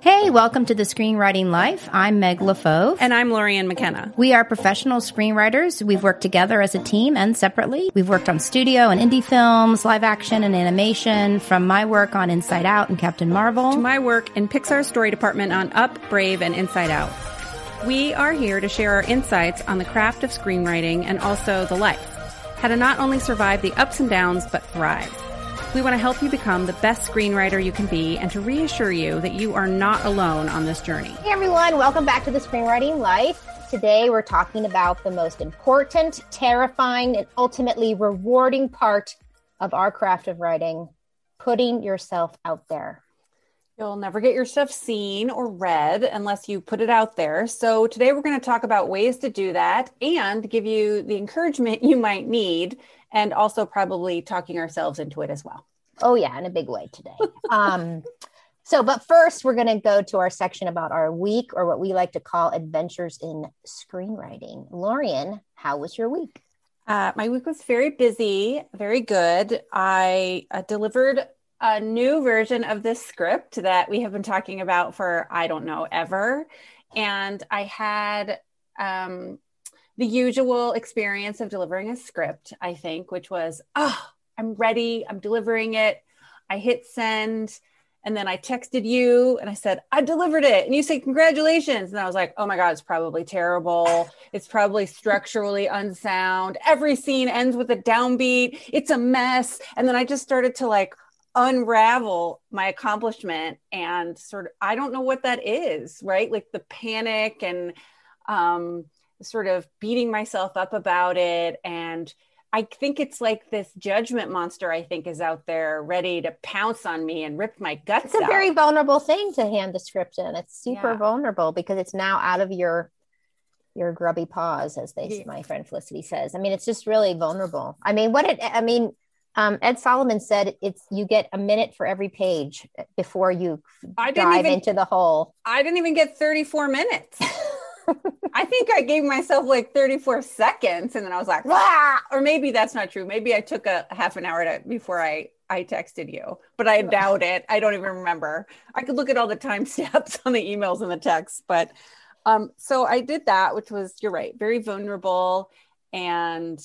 Hey, welcome to the Screenwriting Life. I'm Meg LaFauve. And I'm Lorianne McKenna. We are professional screenwriters. We've worked together as a team and separately. We've worked on studio and indie films, live action and animation, from my work on Inside Out and Captain Marvel to my work in Pixar's story department on Up, Brave, and Inside Out. We are here to share our insights on the craft of screenwriting and also the life. How to not only survive the ups and downs, but thrive. We want to help you become the best screenwriter you can be and to reassure you that you are not alone on this journey. Hey everyone, welcome back to the Screenwriting Life. Today we're talking about the most important, terrifying, and ultimately rewarding part of our craft of writing, putting yourself out there. You'll never get your stuff seen or read unless you put it out there. So today we're going to talk about ways to do that and give you the encouragement you might need, and also probably talking ourselves into it as well. Oh yeah, in a big way today. But first we're going to go to our section about our week, or what we like to call adventures in screenwriting. Lorianne, how was your week? My week was very busy, very good. I delivered a new version of this script that we have been talking about for, I don't know, ever. And I had the usual experience of delivering a script, I think, which was, I'm ready, I'm delivering it. I hit send, and then I texted you and I said, I delivered it. And you said, congratulations. And I was like, oh my God, it's probably terrible. It's probably structurally unsound. Every scene ends with a downbeat. It's a mess. And then I just started to unravel my accomplishment and sort of, I don't know what that is, right? Like the panic and sort of beating myself up about it. And I think it's like this judgment monster, I think, is out there ready to pounce on me and rip my guts out. It's a very vulnerable thing to hand the script in. It's super vulnerable because it's now out of your grubby paws, as my friend Felicity says. I mean, it's just really vulnerable. I mean, Ed Solomon said you get a minute for every page before you dive into the hole. I didn't even get 34 minutes. I think I gave myself 34 seconds and then I was like, ah! Or maybe that's not true. Maybe I took a half an hour before I texted you, but I doubt it. I don't even remember. I could look at all the timestamps on the emails and the texts, but so I did that, which was, you're right, very vulnerable. And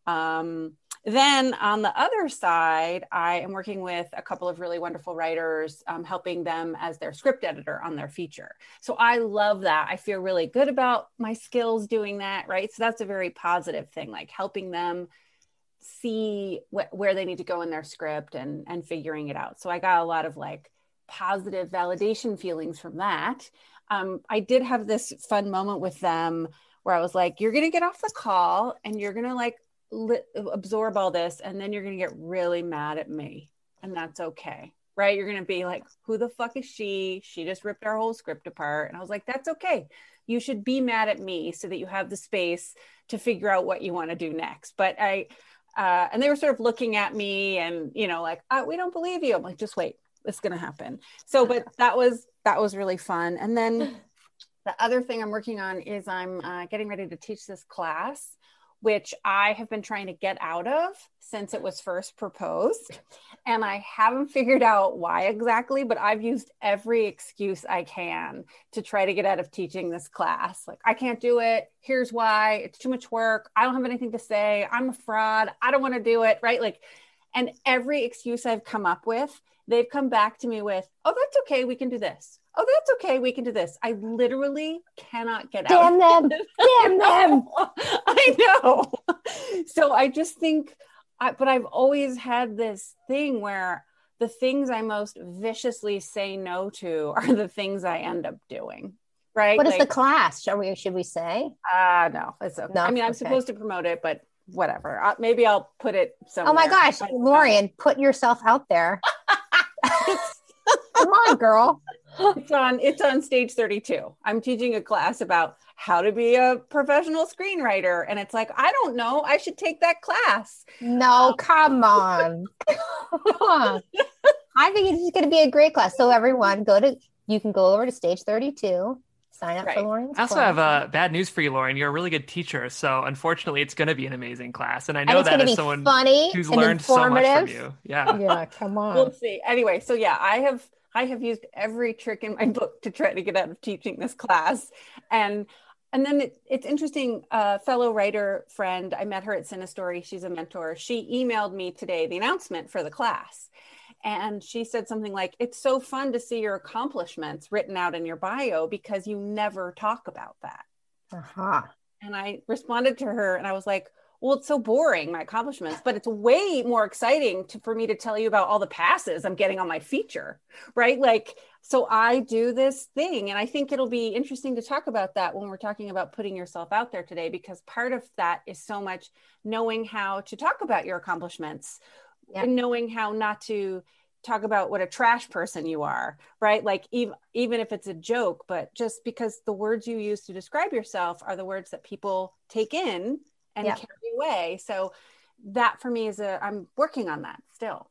then on the other side, I am working with a couple of really wonderful writers, helping them as their script editor on their feature. So I love that. I feel really good about my skills doing that, right? So that's a very positive thing, like helping them see where they need to go in their script and figuring it out. So I got a lot of positive validation feelings from that. I did have this fun moment with them where I was like, you're going to get off the call and you're going to absorb all this, and then you're going to get really mad at me, and that's okay, right? You're going to be like, who the fuck is she just ripped our whole script apart. And I was like, that's okay, you should be mad at me so that you have the space to figure out what you want to do next. But and they were sort of looking at me and we don't believe you. I'm like, just wait, it's going to happen. So but that was really fun. And then the other thing I'm working on is I'm getting ready to teach this class, which I have been trying to get out of since it was first proposed. And I haven't figured out why exactly, but I've used every excuse I can to try to get out of teaching this class. I can't do it. Here's why. It's too much work. I don't have anything to say. I'm a fraud. I don't want to do it, right? And every excuse I've come up with, they've come back to me with, oh, that's okay, we can do this. Oh, that's okay, we can do this. I literally cannot get out. Damn them. Damn them. I know. So I just think, but I've always had this thing where the things I most viciously say no to are the things I end up doing. Right? What is the class? Should we say? No, it's okay. No? I mean, I'm supposed to promote it, but whatever. Maybe I'll put it somewhere. Oh my gosh, Lorianne, put yourself out there. Come on, girl. It's on Stage 32. I'm teaching a class about how to be a professional screenwriter. And it's like, I don't know, I should take that class. No, come on. Come on. I think it's going to be a great class. So everyone you can go over to Stage 32, sign up for Lorianne's I also class. have bad news for you, Lorianne. You're a really good teacher. So unfortunately, it's going to be an amazing class. And I know that as someone funny who's and learned so much from informative. you. Yeah. Yeah, come on. We'll see. Anyway, so yeah, I have I have used every trick in my book to try to get out of teaching this class. And then it's interesting, fellow writer friend, I met her at Cinestory. She's a mentor. She emailed me today the announcement for the class. And she said something like, it's so fun to see your accomplishments written out in your bio because you never talk about that. Uh-huh. And I responded to her and I was like, well, it's so boring, my accomplishments, but it's way more exciting for me to tell you about all the passes I'm getting on my feature, right? Like, so I do this thing, and I think it'll be interesting to talk about that when we're talking about putting yourself out there today, because part of that is so much knowing how to talk about your accomplishments, and knowing how not to talk about what a trash person you are, right? Like even if it's a joke, but just because the words you use to describe yourself are the words that people take in and carry away. So that for me is I'm working on that still,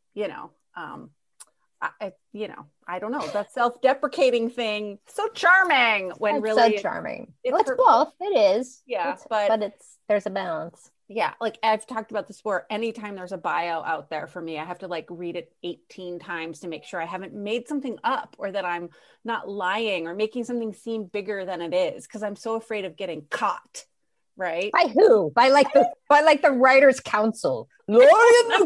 I don't know, that self-deprecating thing, so charming when it's really so charming. It's both. It is. Yeah. But there's a balance. Yeah. Like I've talked about this before. Anytime there's a bio out there for me, I have to like read it 18 times to make sure I haven't made something up or that I'm not lying or making something seem bigger than it is. Cause I'm so afraid of getting caught. Right. By who? By the Writers' Council. Lorien,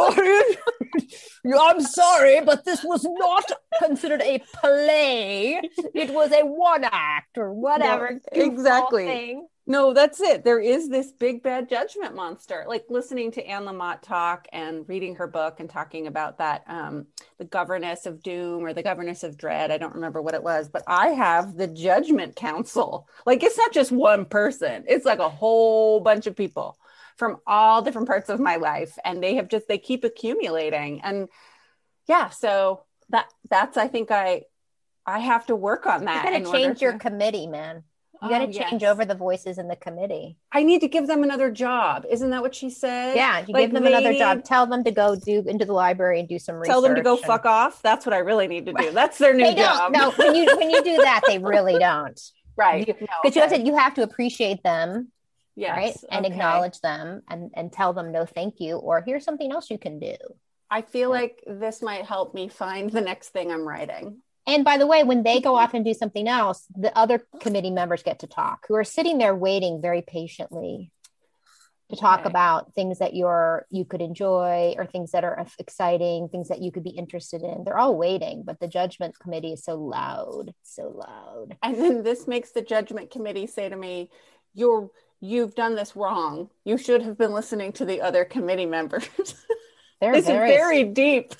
I'm sorry, but this was not considered a play. It was a one act or whatever. No, exactly. Thing. No, that's it. There is this big bad judgment monster. Like listening to Anne Lamott talk and reading her book and talking about that, the Governess of Doom or the Governess of Dread. I don't remember what it was, but I have the Judgment Council. Like it's not just one person. It's like a whole bunch of people from all different parts of my life. And they keep accumulating. And yeah, so that's, I think I have to work on that. You gotta change your committee, man. You got to change over the voices in the committee. I need to give them another job. Isn't that what she said? Yeah, you give them another job. Tell them to go into the library and do some research. Tell them to go fuck off. That's what I really need to do. That's their new job. No, when you do that, they really don't. Right. Because you have to appreciate them. Yes. Right. And acknowledge them and tell them no thank you, or here's something else you can do. I feel like this might help me find the next thing I'm writing. And by the way, when they go off and do something else, the other committee members get to talk, who are sitting there waiting very patiently to talk about things that you could enjoy or things that are exciting, things that you could be interested in. They're all waiting, but the judgment committee is so loud. And then this makes the judgment committee say to me, you've done this wrong. You should have been listening to the other committee members. This is very deep.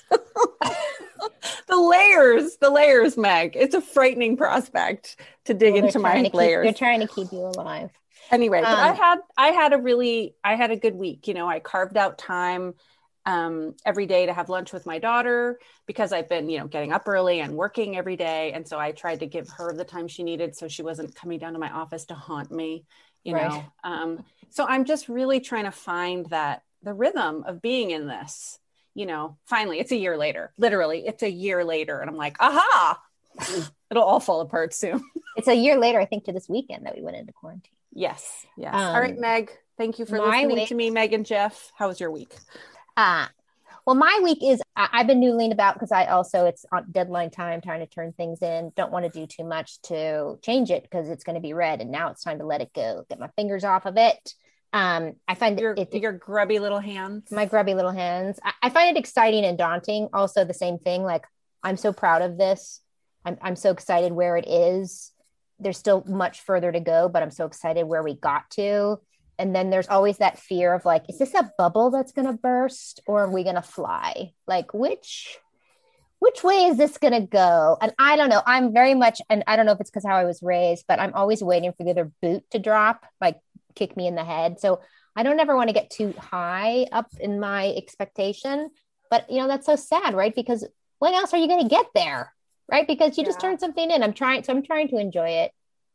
The layers, Meg. It's a frightening prospect to dig into my layers. They're trying to keep you alive. Anyway, but I had a good week. I carved out time every day to have lunch with my daughter because I've been, getting up early and working every day. And so I tried to give her the time she needed so she wasn't coming down to my office to haunt me, know. So I'm just really trying to find the rhythm of being in this. Finally, it's a year later. Literally, it's a year later. And I'm like, aha, it'll all fall apart soon. It's a year later, I think, to this weekend that we went into quarantine. Yes. All right, Meg, thank you for listening to me, Meg and Jeff. How was your week? Well, my week is, I've been noodling about because it's on deadline time, trying to turn things in. Don't want to do too much to change it because it's going to be read. And now it's time to let it go, get my fingers off of it. I find your grubby little hands. My grubby little hands. I find it exciting and daunting. Also, the same thing. Like, I'm so proud of this. I'm so excited where it is. There's still much further to go, but I'm so excited where we got to. And then there's always that fear of like, is this a bubble that's going to burst, or are we going to fly? Like, which way is this going to go? And I don't know. I'm very much, and I don't know if it's because how I was raised, but I'm always waiting for the other boot to drop, like kick me in the head. So I don't ever want to get too high up in my expectation, but that's so sad, right? Because when else are you going to get there? Right? Because you just turned something in. I'm trying to enjoy it.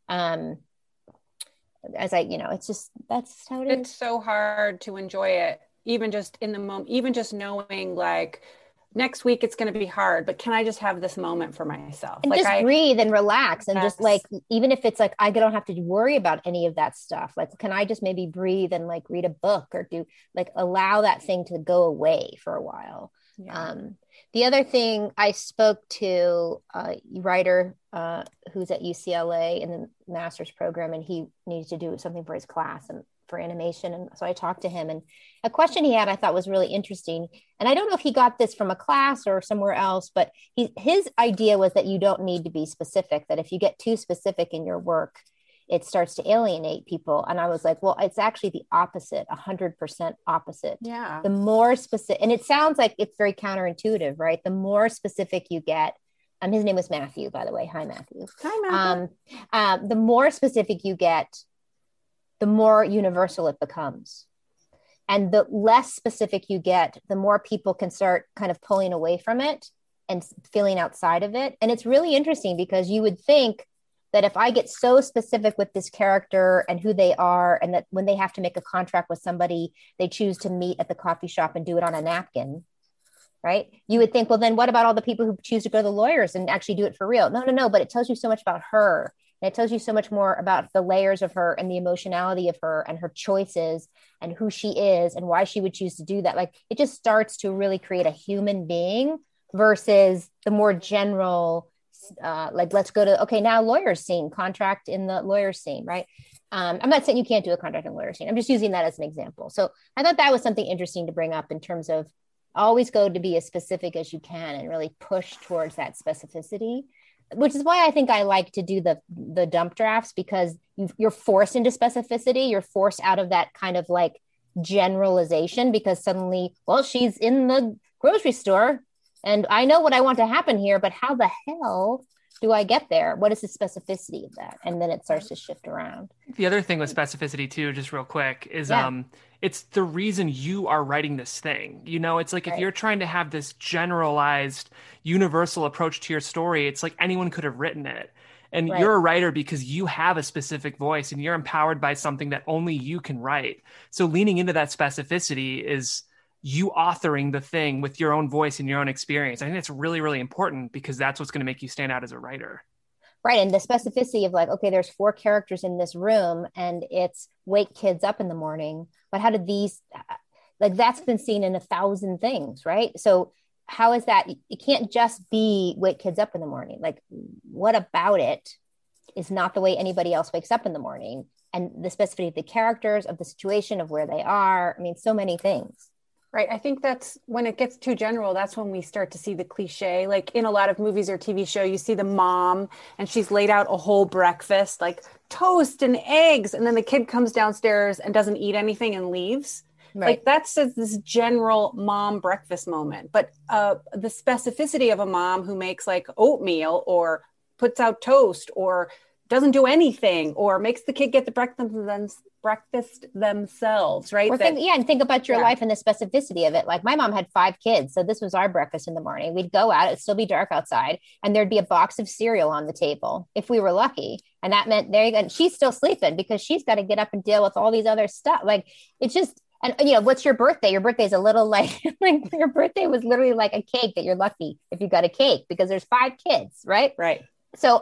As it's just, that's how it is. It's so hard to enjoy it. Even just in the moment, even just knowing like next week it's going to be hard, but can I just have this moment for myself? And just breathe and relax. And just like, even if it's like, I don't have to worry about any of that stuff. Like, can I just maybe breathe and like read a book or allow that thing to go away for a while? Yeah. The other thing, I spoke to a writer who's at UCLA in the master's program, and he needed to do something for his class and for animation. And so I talked to him, and a question he had I thought was really interesting. And I don't know if he got this from a class or somewhere else, but his idea was that you don't need to be specific, that if you get too specific in your work, it starts to alienate people. And I was like, well, it's actually the opposite, 100% opposite. Yeah. The more specific, and it sounds like it's very counterintuitive, right? The more specific you get, his name was Matthew, by the way. Hi, Matthew. Hi, Matthew. The more specific you get, the more universal it becomes. And the less specific you get, the more people can start kind of pulling away from it and feeling outside of it. And it's really interesting because you would think that if I get so specific with this character and who they are, and that when they have to make a contract with somebody, they choose to meet at the coffee shop and do it on a napkin, right? You would think, well, then what about all the people who choose to go to the lawyers and actually do it for real? No. But it tells you so much about her. And it tells you so much more about the layers of her and the emotionality of her and her choices and who she is and why she would choose to do that. Like, it just starts to really create a human being versus the more general, like, let's go to, okay, now lawyer's scene, contract in the lawyer's scene, right? I'm not saying you can't do a contract in the lawyer's scene. I'm just using that as an example. So I thought that was something interesting to bring up in terms of always go to be as specific as you can and really push towards that specificity, which is why I think I like to do the dump drafts, because you're forced into specificity. You're forced out of that kind of like generalization, because suddenly, well, she's in the grocery store and I know what I want to happen here, but how the hell do I get there? What is the specificity of that? And then it starts to shift around. The other thing with specificity too, just real quick, is it's the reason you are writing this thing. You know, it's like if you're trying to have this generalized, universal approach to your story, it's like anyone could have written it. And you're a writer because you have a specific voice and you're empowered by something that only you can write. So leaning into that specificity is you authoring the thing with your own voice and your own experience. I think that's really, really important, because that's what's going to make you stand out as a writer. Right. And the specificity of like, okay, there's 4 characters in this room and it's wake kids up in the morning. But how did these, like, that's been seen in 1,000 things, right? So how is that? It can't just be wake kids up in the morning. Like, what about it is not the way anybody else wakes up in the morning? And the specificity of the characters, of the situation, of where they are. I mean, so many things. Right. I think that's when it gets too general, that's when we start to see the cliche. Like in a lot of movies or TV show, you see the mom and she's laid out a whole breakfast, like toast and eggs. And then the kid comes downstairs and doesn't eat anything and leaves. Right. Like that's this general mom breakfast moment. But the specificity of a mom who makes like oatmeal or puts out toast or doesn't do anything or makes the kid get the breakfast themselves, right? And think about your life and the specificity of it. Like my mom had 5 kids. So this was our breakfast in the morning. We'd go out, it'd still be dark outside, and there'd be a box of cereal on the table if we were lucky. And that meant there you go. And she's still sleeping because she's got to get up and deal with all these other stuff. Like it's just, and you know, what's your birthday? Your birthday is a little like your birthday was literally like a cake that you're lucky if you got a cake because there's 5 kids, right? Right. So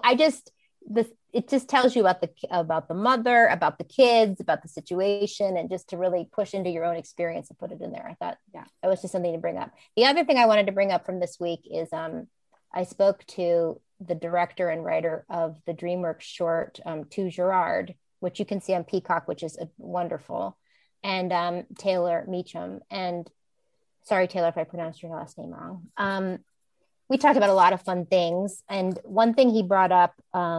it just tells you about the mother, about the kids, about the situation, and just to really push into your own experience and put it in there. I thought, that was just something to bring up. The other thing I wanted to bring up from this week is I spoke to the director and writer of the DreamWorks short, To Gerard, which you can see on Peacock, which is wonderful, and Taylor Meacham. And sorry, Taylor, if I pronounced your last name wrong. We talked about a lot of fun things. And one thing he brought up,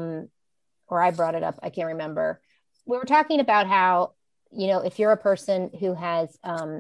or I brought it up, I can't remember. We were talking about how, you know, if you're a person who has ADD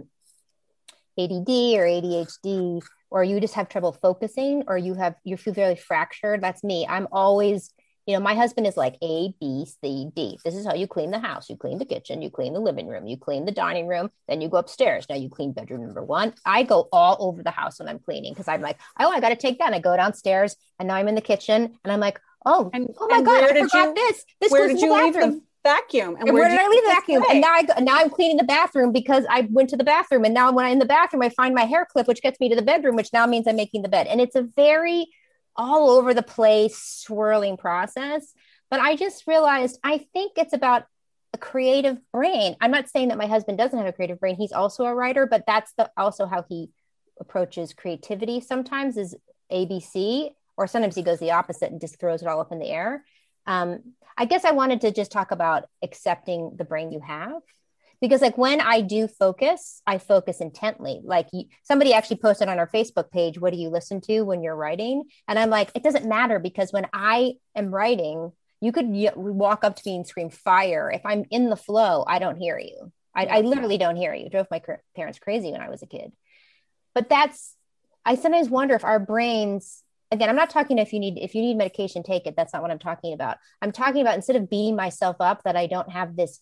or ADHD, or you just have trouble focusing, or you feel very fractured, that's me. I'm always, you know, my husband is like A, B, C, D. This is how you clean the house. You clean the kitchen, you clean the living room, you clean the dining room, then you go upstairs. Now you clean bedroom number 1. I go all over the house when I'm cleaning because I'm like, oh, I got to take that. And I go downstairs and now I'm in the kitchen and I'm like, oh my God, I forgot this. Where did you leave the vacuum? And where did I leave the vacuum? And now I'm cleaning the bathroom because I went to the bathroom. And now when I'm in the bathroom, I find my hair clip, which gets me to the bedroom, which now means I'm making the bed. And it's a very all over the place swirling process. But I just realized, I think it's about a creative brain. I'm not saying that my husband doesn't have a creative brain. He's also a writer, but that's also how he approaches creativity sometimes is ABC, or sometimes he goes the opposite and just throws it all up in the air. I guess I wanted to just talk about accepting the brain you have, because like when I do focus, I focus intently. Like somebody actually posted on our Facebook page, what do you listen to when you're writing? And I'm like, it doesn't matter, because when I am writing, you could walk up to me and scream fire. If I'm in the flow, I don't hear you. I literally don't hear you. It drove my parents crazy when I was a kid. But I sometimes wonder if our brains, again, I'm not talking if you need medication, take it. That's not what I'm talking about. I'm talking about, instead of beating myself up that I don't have this,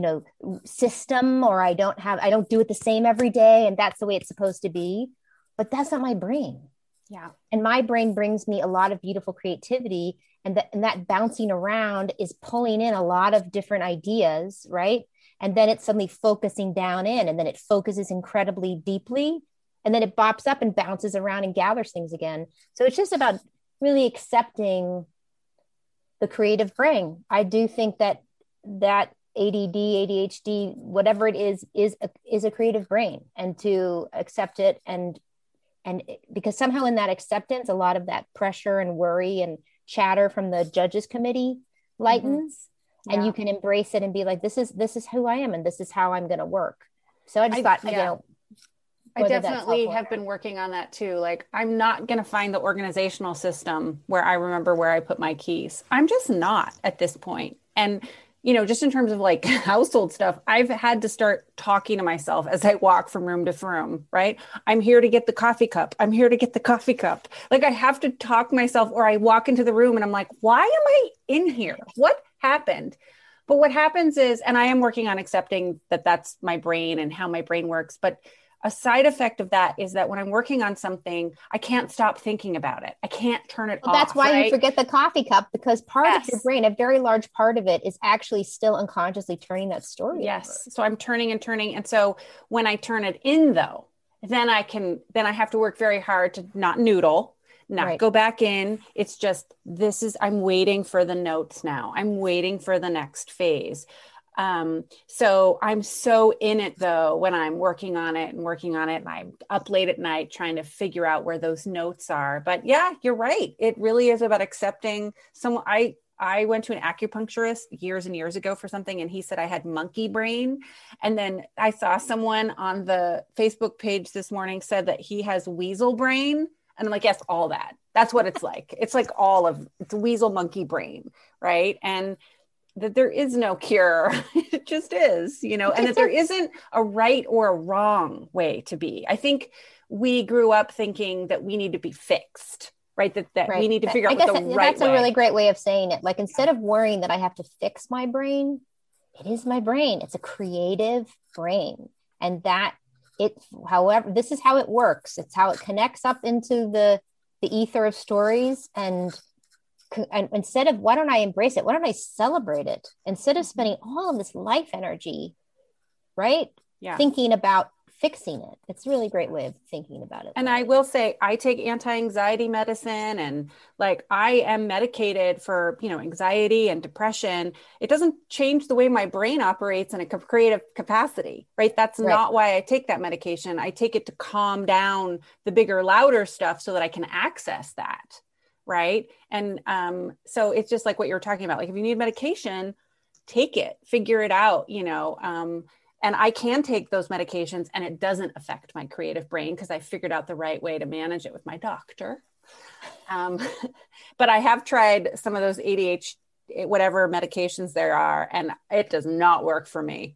system, or I don't do it the same every day, and that's the way it's supposed to be. But that's not my brain. Yeah. And my brain brings me a lot of beautiful creativity, and that bouncing around is pulling in a lot of different ideas, right? And then it's suddenly focusing down in, and then it focuses incredibly deeply, and then it bops up and bounces around and gathers things again. So it's just about really accepting the creative brain. I do think that ADD, ADHD, whatever it is a creative brain, and to accept it, and because somehow in that acceptance, a lot of that pressure and worry and chatter from the judges committee lightens. Mm-hmm. And you can embrace it and be like, this is who I am, and this is how I'm going to work. So I just thought, I definitely have been working on that too. Like, I'm not going to find the organizational system where I remember where I put my keys. I'm just not at this point. And, just in terms of like household stuff, I've had to start talking to myself as I walk from room to room, right? I'm here to get the coffee cup. I'm here to get the coffee cup. Like, I have to talk myself, or I walk into the room and I'm like, why am I in here? What happened? But what happens is, and I am working on accepting that that's my brain and how my brain works, but a side effect of that is that when I'm working on something, I can't stop thinking about it. I can't turn it off. That's why right? You forget the coffee cup, because part of your brain, a very large part of it, is actually still unconsciously turning that story. Yes. Over. So I'm turning and turning. And so when I turn it in though, then I have to work very hard to not noodle, not go back in. It's just, I'm waiting for the notes now. I'm waiting for the next phase. So I'm so in it though, when I'm working on it, and I'm up late at night trying to figure out where those notes are. But yeah, you're right. It really is about accepting someone. I went to an acupuncturist years and years ago for something, and he said I had monkey brain. And then I saw someone on the Facebook page this morning said that he has weasel brain. And I'm like, yes, all that. That's what it's like. It's like it's weasel monkey brain. Right. And that there is no cure. It just is, and that there isn't a right or a wrong way to be. I think we grew up thinking that we need to be fixed, right? That we need to figure out what the right way. That's a really great way of saying it. Like, instead of worrying that I have to fix my brain, it is my brain. It's a creative brain. And however, this is how it works. It's how it connects up into the ether of stories, and instead of, why don't I embrace it? Why don't I celebrate it? Instead of spending all of this life energy, right? Yeah. Thinking about fixing it. It's a really great way of thinking about it. And I will say, I take anti-anxiety medicine, and like, I am medicated for, anxiety and depression. It doesn't change the way my brain operates in a creative capacity, right? That's not why I take that medication. I take it to calm down the bigger, louder stuff so that I can access that. Right. And so it's just like what you're talking about. Like, if you need medication, take it, figure it out, and I can take those medications and it doesn't affect my creative brain because I figured out the right way to manage it with my doctor. But I have tried some of those ADHD, whatever medications there are, and it does not work for me.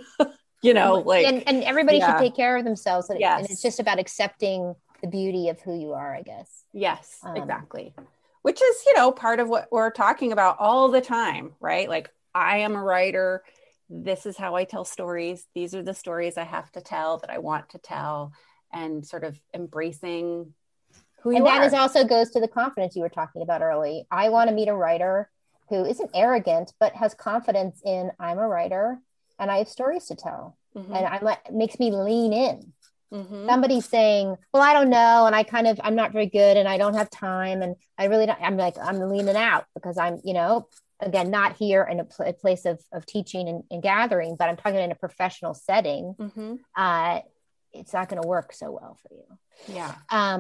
And everybody should take care of themselves. And, yes. And it's just about accepting the beauty of who you are, I guess. Yes, exactly. Which is, part of what we're talking about all the time, right? Like, I am a writer. This is how I tell stories. These are the stories I have to tell, that I want to tell, and sort of embracing who you are. And that also goes to the confidence you were talking about early. I want to meet a writer who isn't arrogant, but has confidence in, I'm a writer and I have stories to tell. Mm-hmm. And it makes me lean in. Mm-hmm. Somebody's saying, well, I don't know. And I'm not very good and I don't have time. And I really don't, I'm leaning out because I'm, again, not here in a place of teaching and gathering, but I'm talking in a professional setting. Mm-hmm. it's not going to work so well for you. Yeah.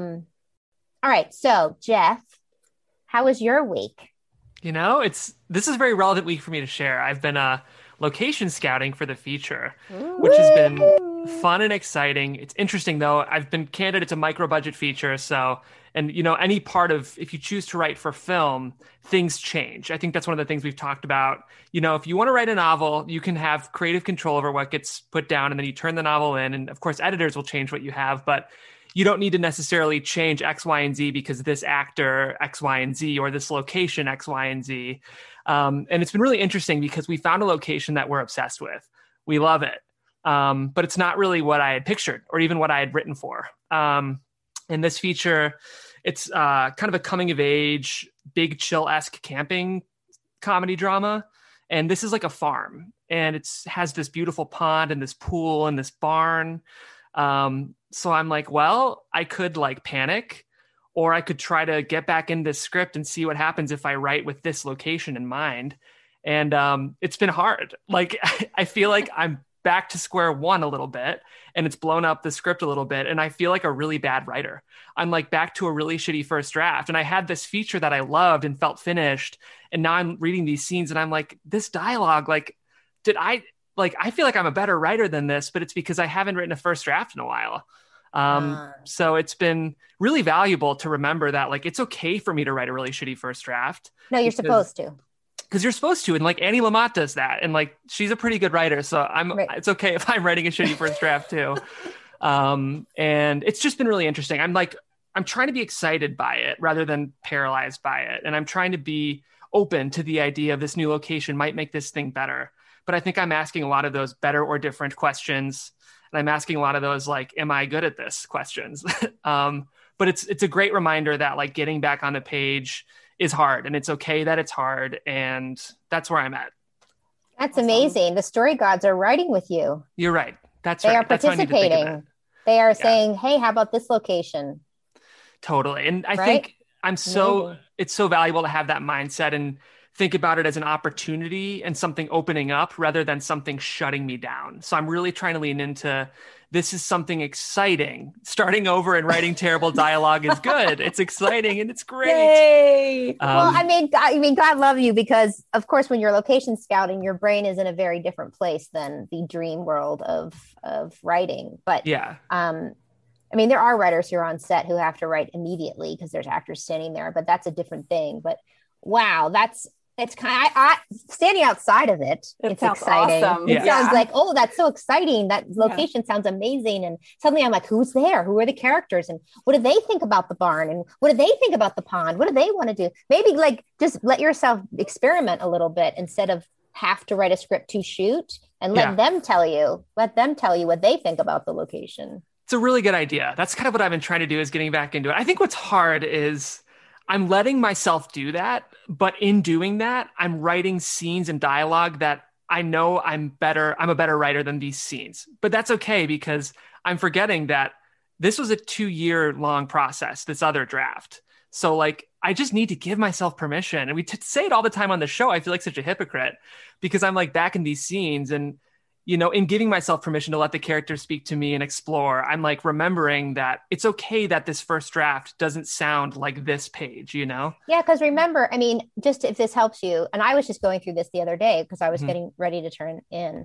All right. So Jeff, how was your week? This is a very relevant week for me to share. I've been location scouting for the feature, which has been fun and exciting. It's interesting though. I've been candid. It's a micro budget feature. So, and any part of, if you choose to write for film, things change. I think that's one of the things we've talked about. If you want to write a novel, you can have creative control over what gets put down, and then you turn the novel in. And of course, editors will change what you have, but you don't need to necessarily change X, Y, and Z because this actor X, Y, and Z, or this location X, Y, and Z. And it's been really interesting because we found a location that we're obsessed with. We love it. But it's not really what I had pictured or even what I had written for. In this feature, it's kind of a coming of age, Big Chill-esque camping comedy drama. And this is like a farm, and it has this beautiful pond and this pool and this barn. So I'm like, well, I could like panic, or I could try to get back in this script and see what happens if I write with this location in mind. And it's been hard. Like, I feel like I'm back to square one a little bit, and it's blown up the script a little bit. And I feel like a really bad writer. I'm like back to a really shitty first draft. And I had this feature that I loved and felt finished. And now I'm reading these scenes and I'm like, this dialogue, like, I feel like I'm a better writer than this, but it's because I haven't written a first draft in a while. So it's been really valuable to remember that, like, it's okay for me to write a really shitty first draft. No, you're supposed to. Because you're supposed to. And like Annie Lamott does that. And like, she's a pretty good writer. So It's okay if I'm writing a shitty first draft too. And it's just been really interesting. I'm trying to be excited by it rather than paralyzed by it. And I'm trying to be open to the idea of this new location might make this thing better. But I think I'm asking a lot of those better or different questions. And I'm asking a lot of those, like, am I good at this questions? But it's a great reminder that like getting back on the page is hard, and it's okay that it's hard. And that's where I'm at. That's amazing. The story gods are writing with you. You're right. They are participating. They are saying, hey, how about this location? Totally. And I think it's so valuable to have that mindset and think about it as an opportunity and something opening up rather than something shutting me down. So I'm really trying to lean into, this is something exciting. Starting over and writing terrible dialogue is good. It's exciting and it's great. Yay. Well, I mean, God love you, because of course, when you're location scouting, your brain is in a very different place than the dream world of writing. But yeah, I mean, there are writers who are on set who have to write immediately because there's actors standing there, but that's a different thing. But wow, it's kind of, standing outside of it. It's exciting. Awesome. It sounds like, oh, that's so exciting. That location sounds amazing. And suddenly I'm like, who's there? Who are the characters? And what do they think about the barn? And what do they think about the pond? What do they want to do? Maybe like just let yourself experiment a little bit instead of have to write a script to shoot, and let them tell you what they think about the location. It's a really good idea. That's kind of what I've been trying to do, is getting back into it. I think what's hard is I'm letting myself do that, but in doing that, I'm writing scenes and dialogue that I know I'm a better writer than these scenes. But that's okay, because I'm forgetting that this was a 2-year long process, this other draft. So like, I just need to give myself permission. And we say it all the time on the show. I feel like such a hypocrite because I'm like back in these scenes, and in giving myself permission to let the characters speak to me and explore, I'm like remembering that it's okay that this first draft doesn't sound like this page, Yeah, because remember, I mean, just if this helps you, and I was just going through this the other day because I was getting ready to turn in,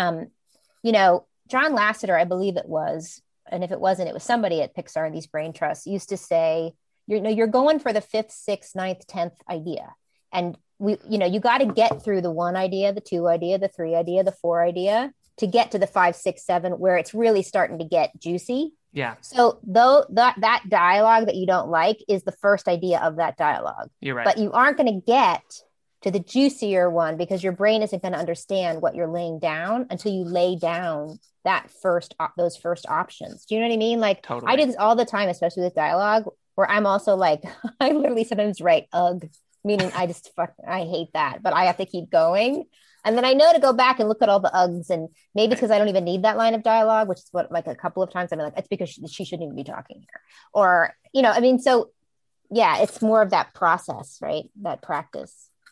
John Lasseter, I believe it was, and if it wasn't, it was somebody at Pixar, these brain trusts, used to say, you're going for the 5th, 6th, 9th, 10th idea. And you got to get through the 1 idea, the 2 idea, the 3 idea, the 4 idea to get to the 5, 6, 7, where it's really starting to get juicy. Yeah. So though that dialogue that you don't like is the first idea of that dialogue. You're right. But you aren't going to get to the juicier one because your brain isn't going to understand what you're laying down until you lay down those first options. Do you know what I mean? Like, totally. I do this all the time, especially with dialogue, where I'm also like, I literally sometimes write ugh. Meaning I hate that, but I have to keep going. And then I know to go back and look at all the Uggs, and maybe because I don't even need that line of dialogue, which is what, like a couple of times I'm like, it's because she shouldn't even be talking here. Or, so yeah, it's more of that process, right? That practice.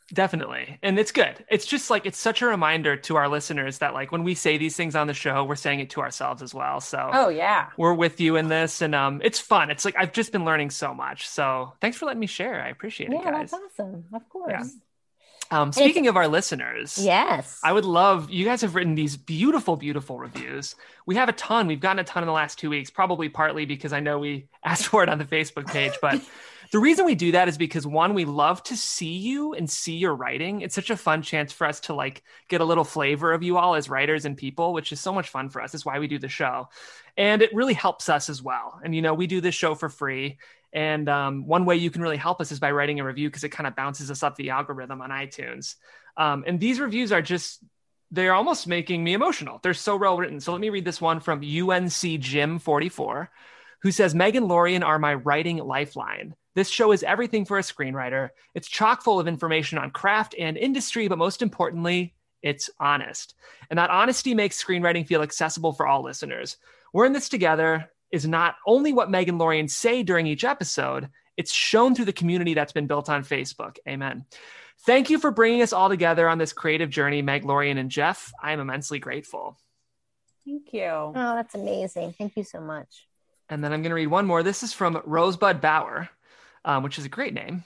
Definitely. And it's good. It's just like, it's such a reminder to our listeners that like when we say these things on the show, we're saying it to ourselves as well. So oh yeah, we're with you in this, and it's fun. It's like, I've just been learning so much. So thanks for letting me share. I appreciate it, guys. Yeah, that's awesome. Of course. Yeah. Speaking of our listeners, yes, I would love, you guys have written these beautiful, beautiful reviews. We have a ton. We've gotten a ton in the last 2 weeks, probably partly because I know we asked for it on the Facebook page, but the reason we do that is because, one, we love to see you and see your writing. It's such a fun chance for us to like get a little flavor of you all as writers and people, which is so much fun for us. That's why we do the show. And it really helps us as well. And, we do this show for free. And one way you can really help us is by writing a review, because it kind of bounces us up the algorithm on iTunes. And these reviews are they're almost making me emotional. They're so well written. So let me read this one from UNC Jim 44, who says, Meg and Lorian are my writing lifeline. This show is everything for a screenwriter. It's chock full of information on craft and industry, but most importantly, it's honest. And that honesty makes screenwriting feel accessible for all listeners. We're in this together is not only what Meg and Lorian say during each episode, it's shown through the community that's been built on Facebook. Amen. Thank you for bringing us all together on this creative journey, Meg, Lorian, and Jeff. I am immensely grateful. Thank you. Oh, that's amazing. Thank you so much. And then I'm going to read one more. This is from Rosebud Bauer, which is a great name,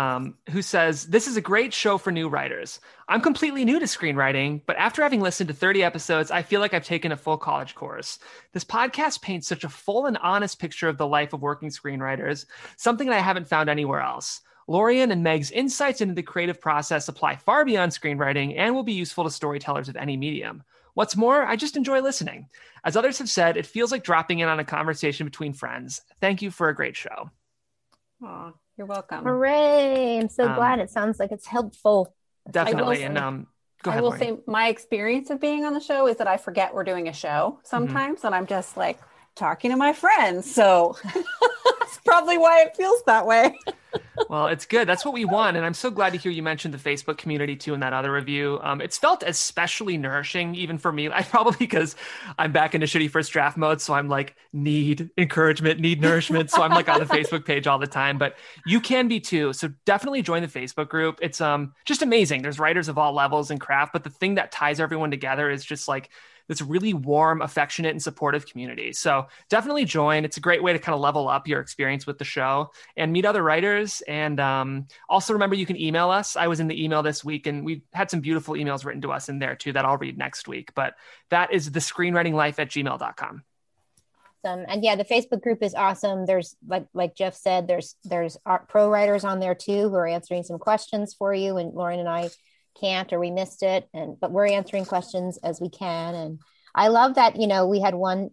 who says, this is a great show for new writers. I'm completely new to screenwriting, but after having listened to 30 episodes, I feel like I've taken a full college course. This podcast paints such a full and honest picture of the life of working screenwriters, something that I haven't found anywhere else. Lorian and Meg's insights into the creative process apply far beyond screenwriting and will be useful to storytellers of any medium. What's more, I just enjoy listening. As others have said, it feels like dropping in on a conversation between friends. Thank you for a great show. Aw, you're welcome. Hooray. I'm so glad. It sounds like it's helpful. Definitely. And go ahead, I will Lauren. say my experience of being on the show is that I forget we're doing a show sometimes, and I'm just like talking to my friends. So that's probably why it feels that way. Well, it's good. That's what we want. And I'm so glad to hear you mentioned the Facebook community too in that other review. It's felt especially nourishing, even for me. I probably, because I'm back into shitty first draft mode. So I'm like, need encouragement, need nourishment. So I'm like on the Facebook page all the time, but you can be too. So definitely join the Facebook group. It's just amazing. There's writers of all levels in craft, but the thing that ties everyone together is just like this really warm, affectionate, and supportive community. So definitely join. It's a great way to kind of level up your experience with the show and meet other writers. And also remember, you can email us. I was in the email this week, and we had some beautiful emails written to us in there too that I'll read next week. But that is thescreenwritinglife@gmail.com. Awesome. And yeah, the Facebook group is awesome. There's like Jeff said, there's pro writers on there too, who are answering some questions for you. And Lauren and I can't, or we missed it, but we're answering questions as we can. And I love that, we had one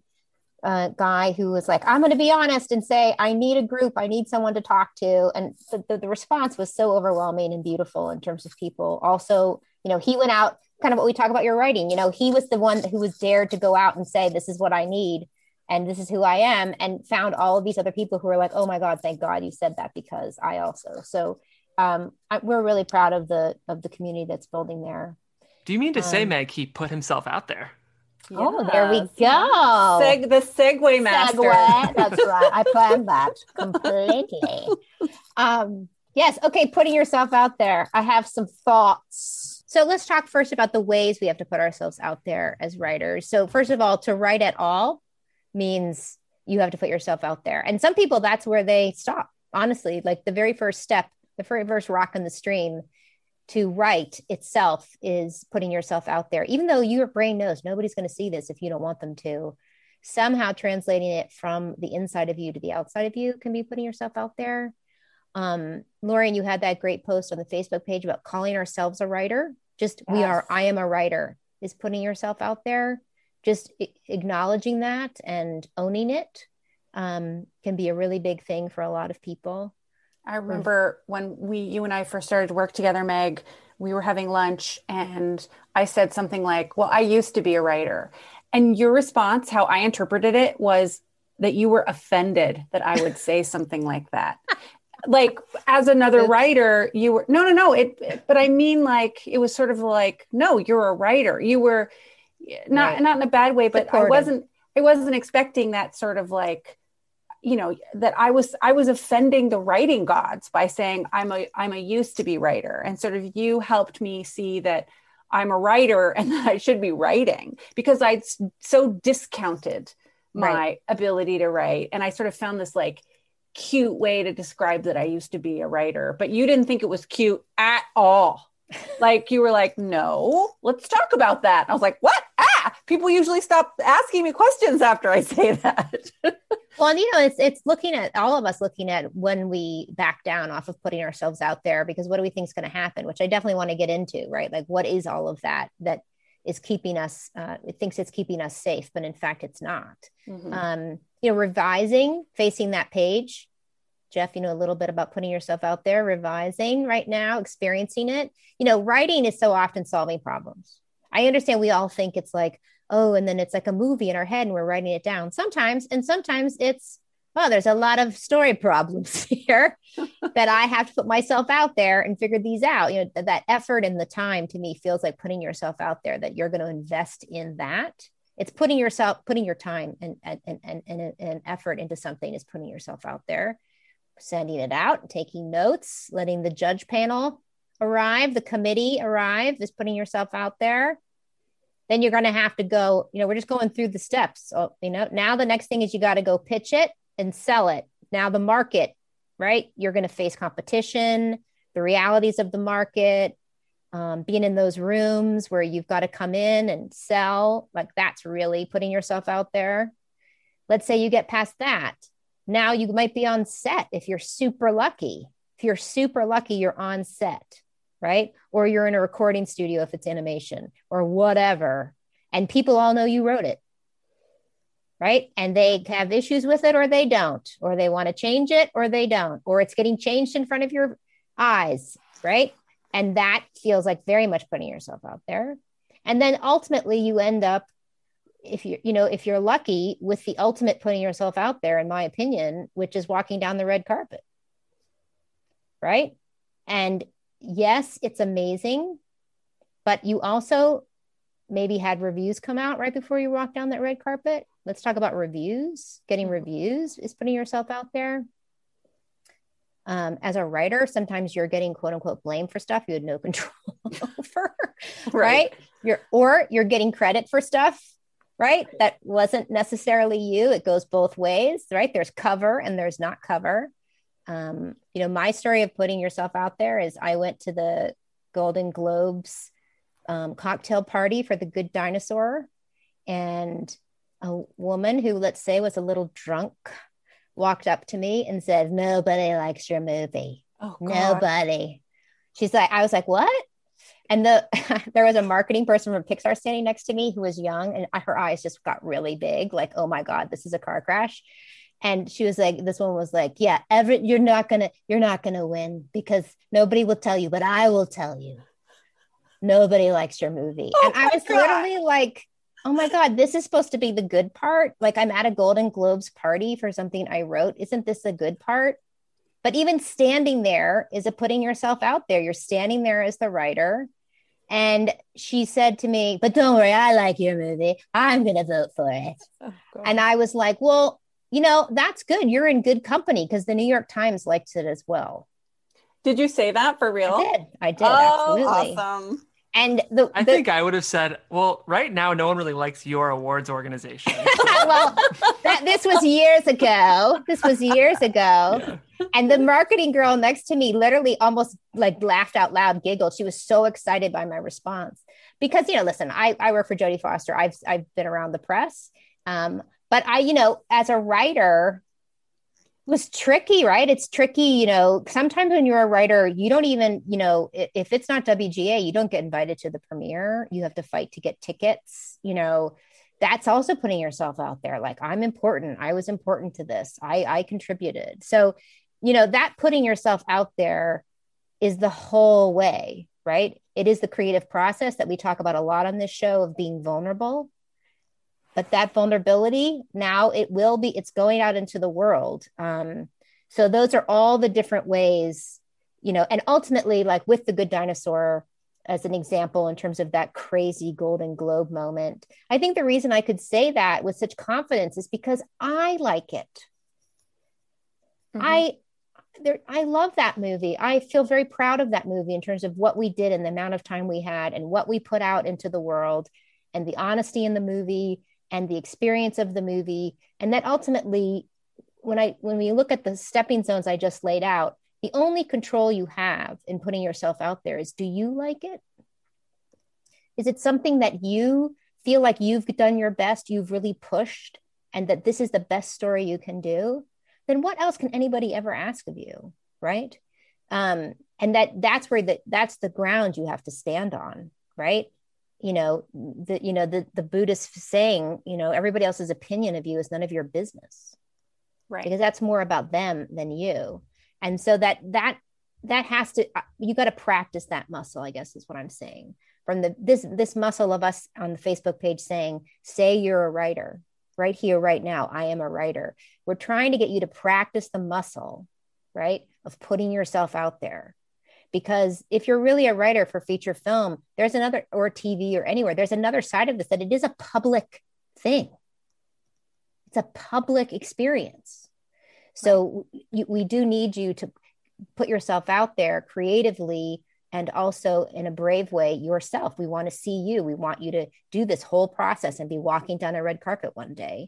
guy who was like, I'm going to be honest and say, I need a group, I need someone to talk to. And the response was so overwhelming and beautiful in terms of people. Also, he went out, kind of what we talk about your writing, he was the one who was dared to go out and say, this is what I need, and this is who I am, and found all of these other people who were like, oh my God, thank God you said that, because I also. So we're really proud of the community that's building there. Do you mean to say, Meg, he put himself out there? Yes. Oh, there we go. The segue master. That's right. I planned that completely. Yes. Okay. Putting yourself out there. I have some thoughts. So let's talk first about the ways we have to put ourselves out there as writers. So first of all, to write at all means you have to put yourself out there. And some people, that's where they stop. Honestly, like the very first step, the very first rock in the stream to write itself is putting yourself out there. Even though your brain knows nobody's going to see this if you don't want them to, somehow translating it from the inside of you to the outside of you can be putting yourself out there. Lauren, you had that great post on the Facebook page about calling ourselves a writer. I am a writer is putting yourself out there. Just acknowledging that and owning it can be a really big thing for a lot of people. I remember when you and I first started to work together, Meg, we were having lunch and I said something like, well, I used to be a writer. And your response, how I interpreted it, was that you were offended that I would say something like that. Like, as another writer, you were, no. But I mean, like, it was sort of like, no, you're a writer. You were not in a bad way, but I wasn't expecting that sort of like, that I was offending the writing gods by saying I'm a used to be writer. And sort of you helped me see that I'm a writer and that I should be writing, because I'd so discounted my ability to write. And I sort of found this like cute way to describe that I used to be a writer, but you didn't think it was cute at all. Like you were like, no, let's talk about that. And I was like, what? People usually stop asking me questions after I say that. Well, and it's looking at all of us looking at when we back down off of putting ourselves out there, because what do we think is going to happen, which I definitely want to get into, right? Like, what is all of that is keeping us, it thinks it's keeping us safe, but in fact, it's not. Mm-hmm. Revising, facing that page. Jeff, a little bit about putting yourself out there, revising right now, experiencing it. Writing is so often solving problems. I understand we all think it's like, oh, and then it's like a movie in our head and we're writing it down sometimes. And sometimes it's, there's a lot of story problems here that I have to put myself out there and figure these out. That effort and the time to me feels like putting yourself out there, that you're going to invest in that. It's putting your time and effort into something is putting yourself out there, sending it out, taking notes, letting the judge panel arrive, the committee arrive, is putting yourself out there. Then you're going to have to go, we're just going through the steps. So, now the next thing is you got to go pitch it and sell it. Now the market, right? You're going to face competition, the realities of the market, being in those rooms where you've got to come in and sell, like that's really putting yourself out there. Let's say you get past that. Now you might be on set if you're super lucky. If you're super lucky, you're on set, right? Or you're in a recording studio if it's animation or whatever. And people all know you wrote it, right? And they have issues with it or they don't, or they want to change it or they don't, or it's getting changed in front of your eyes, right? And that feels like very much putting yourself out there. And then ultimately you end up, if you're lucky, with the ultimate putting yourself out there, in my opinion, which is walking down the red carpet, right? And yes, it's amazing, but you also maybe had reviews come out right before you walk down that red carpet. Let's talk about reviews. Getting reviews is putting yourself out there. As a writer, sometimes you're getting quote unquote blamed for stuff you had no control over, right? You're getting credit for stuff, right? That wasn't necessarily you. It goes both ways, right? There's cover and there's not cover. My story of putting yourself out there is I went to the Golden Globes cocktail party for The Good Dinosaur, and a woman who, let's say, was a little drunk walked up to me and said, "Nobody likes your movie." Oh, God. Nobody. She's like, I was like, what? And there was a marketing person from Pixar standing next to me who was young, and her eyes just got really big, like, oh my God, this is a car crash. And she was like, this one was like, yeah, you're not gonna win because nobody will tell you, but I will tell you. Nobody likes your movie. Oh, and I was literally like, oh my God, this is supposed to be the good part. Like, I'm at a Golden Globes party for something I wrote. Isn't this the good part? But even standing there is putting yourself out there. You're standing there as the writer. And she said to me, but don't worry, I like your movie. I'm going to vote for it. Oh, and I was like, well, that's good. You're in good company, because the New York Times liked it as well. Did you say that for real? I did. Oh, absolutely. Awesome. And I think I would have said, well, right now, no one really likes your awards organization. Well, this was years ago. Yeah. And the marketing girl next to me literally almost like laughed out loud, giggled. She was so excited by my response because, listen, I work for Jodie Foster. I've been around the press. But I, as a writer, was tricky, right? It's tricky, sometimes when you're a writer, you don't even, if it's not WGA, you don't get invited to the premiere. You have to fight to get tickets, that's also putting yourself out there. Like, I'm important. I was important to this. I contributed. So, that putting yourself out there is the whole way, right? It is the creative process that we talk about a lot on this show of being vulnerable. But that vulnerability, now it's going out into the world. So those are all the different ways, and ultimately, like with The Good Dinosaur, as an example, in terms of that crazy Golden Globe moment, I think the reason I could say that with such confidence is because I like it. I love that movie. I feel very proud of that movie in terms of what we did and the amount of time we had and what we put out into the world and the honesty in the movie and the experience of the movie. And that ultimately, when we look at the stepping stones I just laid out, the only control you have in putting yourself out there is, do you like it? Is it something that you feel like you've done your best, you've really pushed, and that this is the best story you can do? Then what else can anybody ever ask of you, right? And that's the ground you have to stand on, right? The Buddhist saying, everybody else's opinion of you is none of your business, right? Because that's more about them than you. And so that has to, you got to practice that muscle, I guess is what I'm saying. From this muscle of us on the Facebook page saying, say you're a writer. Right here, right now, I am a writer. We're trying to get you to practice the muscle, right, of putting yourself out there. Because if you're really a writer for feature film, there's another, or TV or anywhere, there's another side of this, that it is a public thing. It's a public experience. So we do need you to put yourself out there creatively and also in a brave way yourself. We want to see you. We want you to do this whole process and be walking down a red carpet one day.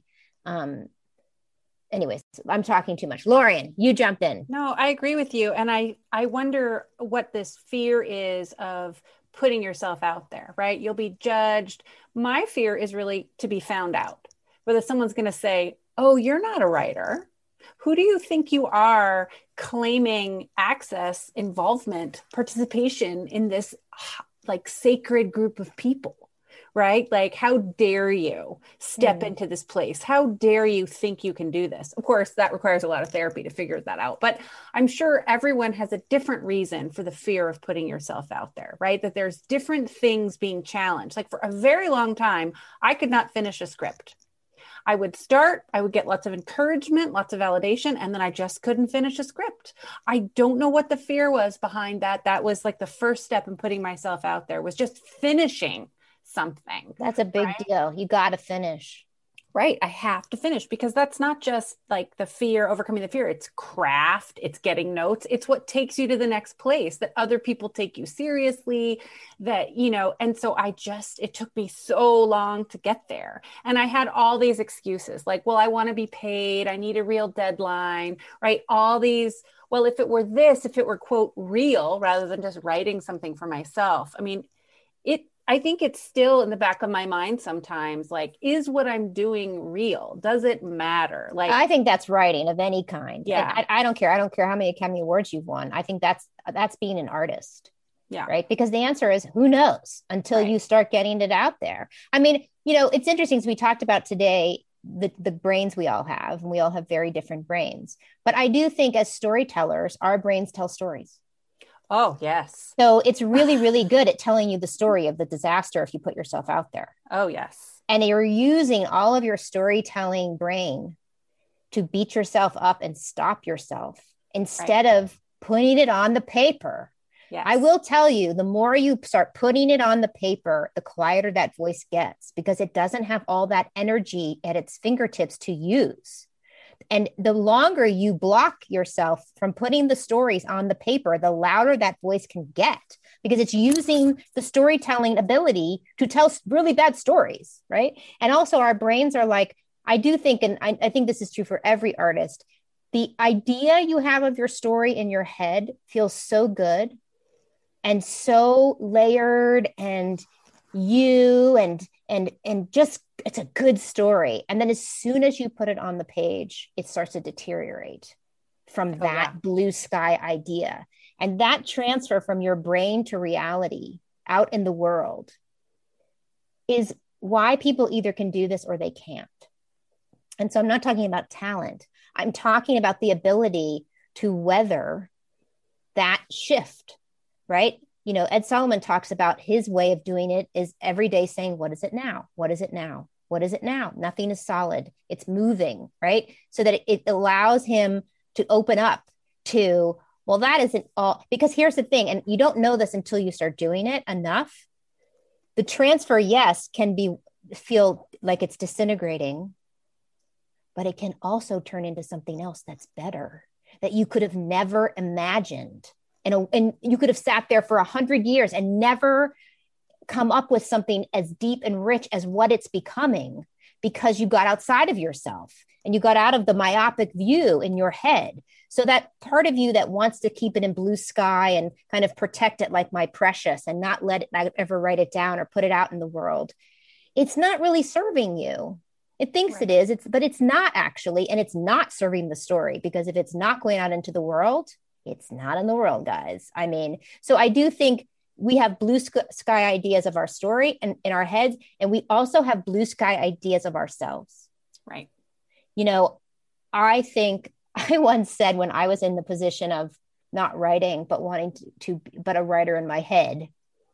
Anyways, I'm talking too much. Lorien, you jump in. No, I agree with you. And I wonder what this fear is of putting yourself out there, right? You'll be judged. My fear is really to be found out, whether someone's going to say, oh, you're not a writer. Who do you think you are claiming access, involvement, participation in this like sacred group of people, right? Like, how dare you step into this place? How dare you think you can do this? Of course, that requires a lot of therapy to figure that out. But I'm sure everyone has a different reason for the fear of putting yourself out there, right? That there's different things being challenged. Like for a very long time, I could not finish a script. I would start, I would get lots of encouragement, lots of validation, and then I just couldn't finish a script. I don't know what the fear was behind that. That was like the first step in putting myself out there, was just finishing something. That's a big deal. You got to finish. Right. I have to finish, because that's not just like the fear, overcoming the fear. It's craft, it's getting notes. It's what takes you to the next place, that other people take you seriously, that, and so it took me so long to get there. And I had all these excuses like, well, I want to be paid. I need a real deadline, right? All these, well, if it were quote real, rather than just writing something for myself. I mean, I think it's still in the back of my mind sometimes, like, is what I'm doing real? Does it matter? Like, I think that's writing of any kind. Yeah. I don't care. I don't care how many Academy Awards you've won. I think that's being an artist. Yeah. Right. Because the answer is, who knows, until you start getting it out there. I mean, it's interesting. So we talked about today, the brains we all have, and we all have very different brains. But I do think as storytellers, our brains tell stories. Oh, yes. So it's really, really good at telling you the story of the disaster if you put yourself out there. Oh, yes. And you're using all of your storytelling brain to beat yourself up and stop yourself instead of putting it on the paper. Yes. I will tell you, the more you start putting it on the paper, the quieter that voice gets, because it doesn't have all that energy at its fingertips to use. And the longer you block yourself from putting the stories on the paper, the louder that voice can get, because it's using the storytelling ability to tell really bad stories, right? And also our brains are like, I do think, and I think this is true for every artist, the idea you have of your story in your head feels so good and so layered, and just, it's a good story. And then as soon as you put it on the page, it starts to deteriorate from that blue sky idea. And that transfer from your brain to reality out in the world is why people either can do this or they can't. And so I'm not talking about talent. I'm talking about the ability to weather that shift, right? Ed Solomon talks about his way of doing it is every day saying, what is it now? What is it now? What is it now? Nothing is solid. It's moving, right? So that it allows him to open up to, well, that isn't all, because here's the thing, and you don't know this until you start doing it enough. The transfer, yes, can feel like it's disintegrating, but it can also turn into something else that's better. that you could have never imagined. And you could have sat there for 100 years and never come up with something as deep and rich as what it's becoming, because you got outside of yourself and you got out of the myopic view in your head. So that part of you that wants to keep it in blue sky and kind of protect it like my precious and not let it ever write it down or put it out in the world, it's not really serving you. It thinks it is, but it's not actually, and it's not serving the story, because if it's not going out into the world, it's not in the world, guys. I mean, so I do think we have blue sky ideas of our story and in our heads, and we also have blue sky ideas of ourselves. Right. You know, I think I once said, when I was in the position of not writing, but wanting but a writer in my head,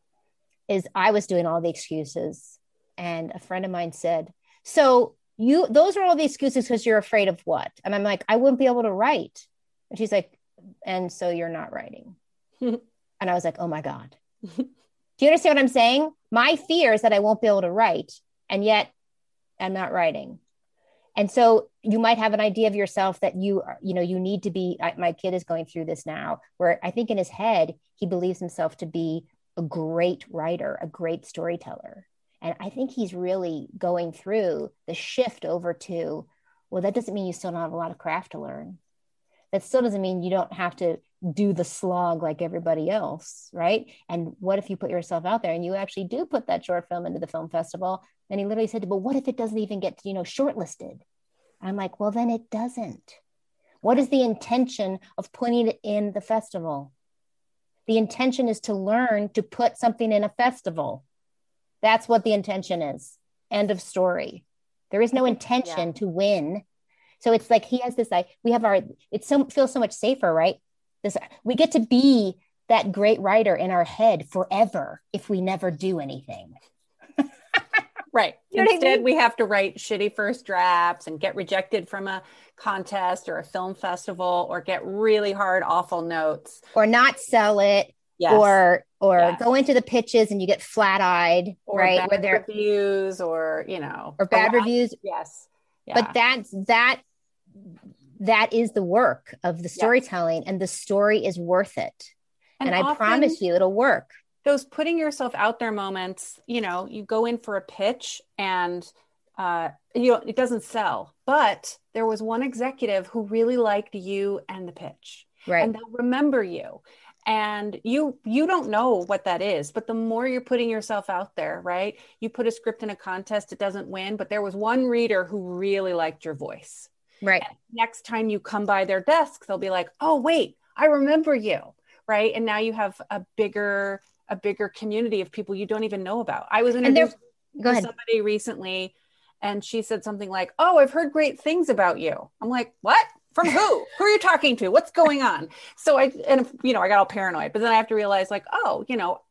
is I was doing all the excuses. And a friend of mine said, so those are all the excuses because you're afraid of what? And I'm like, I wouldn't be able to write. And she's like, and so you're not writing. And I was like, oh my God. Do you understand what I'm saying? My fear is that I won't be able to write, and yet I'm not writing. And so you might have an idea of yourself that you need to be. My kid is going through this now, where I think in his head, he believes himself to be a great writer, a great storyteller. And I think he's really going through the shift over to, well, that doesn't mean you still don't have a lot of craft to learn. That still doesn't mean you don't have to do the slog like everybody else, right? And what if you put yourself out there and you actually do put that short film into the film festival? And he literally said, but what if it doesn't even get, shortlisted? I'm like, well, then it doesn't. What is the intention of putting it in the festival? The intention is to learn to put something in a festival. That's what the intention is. End of story. There is no intention to win. So it's like he has this, feels so much safer, right? We get to be that great writer in our head forever if we never do anything. Right. Instead, we have to write shitty first drafts and get rejected from a contest or a film festival, or get really hard, awful notes. Or not sell it. Yes. Or go into the pitches and you get flat-eyed, or right? Bad reviews, or bad reviews. Yes. Yeah. But that is the work of the storytelling, and the story is worth it. And I promise you it'll work. Those putting yourself out there moments, you go in for a pitch and it doesn't sell, but there was one executive who really liked you and the pitch. Right. And they'll remember you. And you don't know what that is, but the more you're putting yourself out there, right? You put a script in a contest, it doesn't win, but there was one reader who really liked your voice. Right. And next time you come by their desk, they'll be like, oh, wait, I remember you. Right. And now you have a bigger community of people you don't even know about. I was introduced to somebody recently, and she said something like, oh, I've heard great things about you. I'm like, what? From who? Who are you talking to? What's going on? So I got all paranoid, but then I have to realize, like, oh,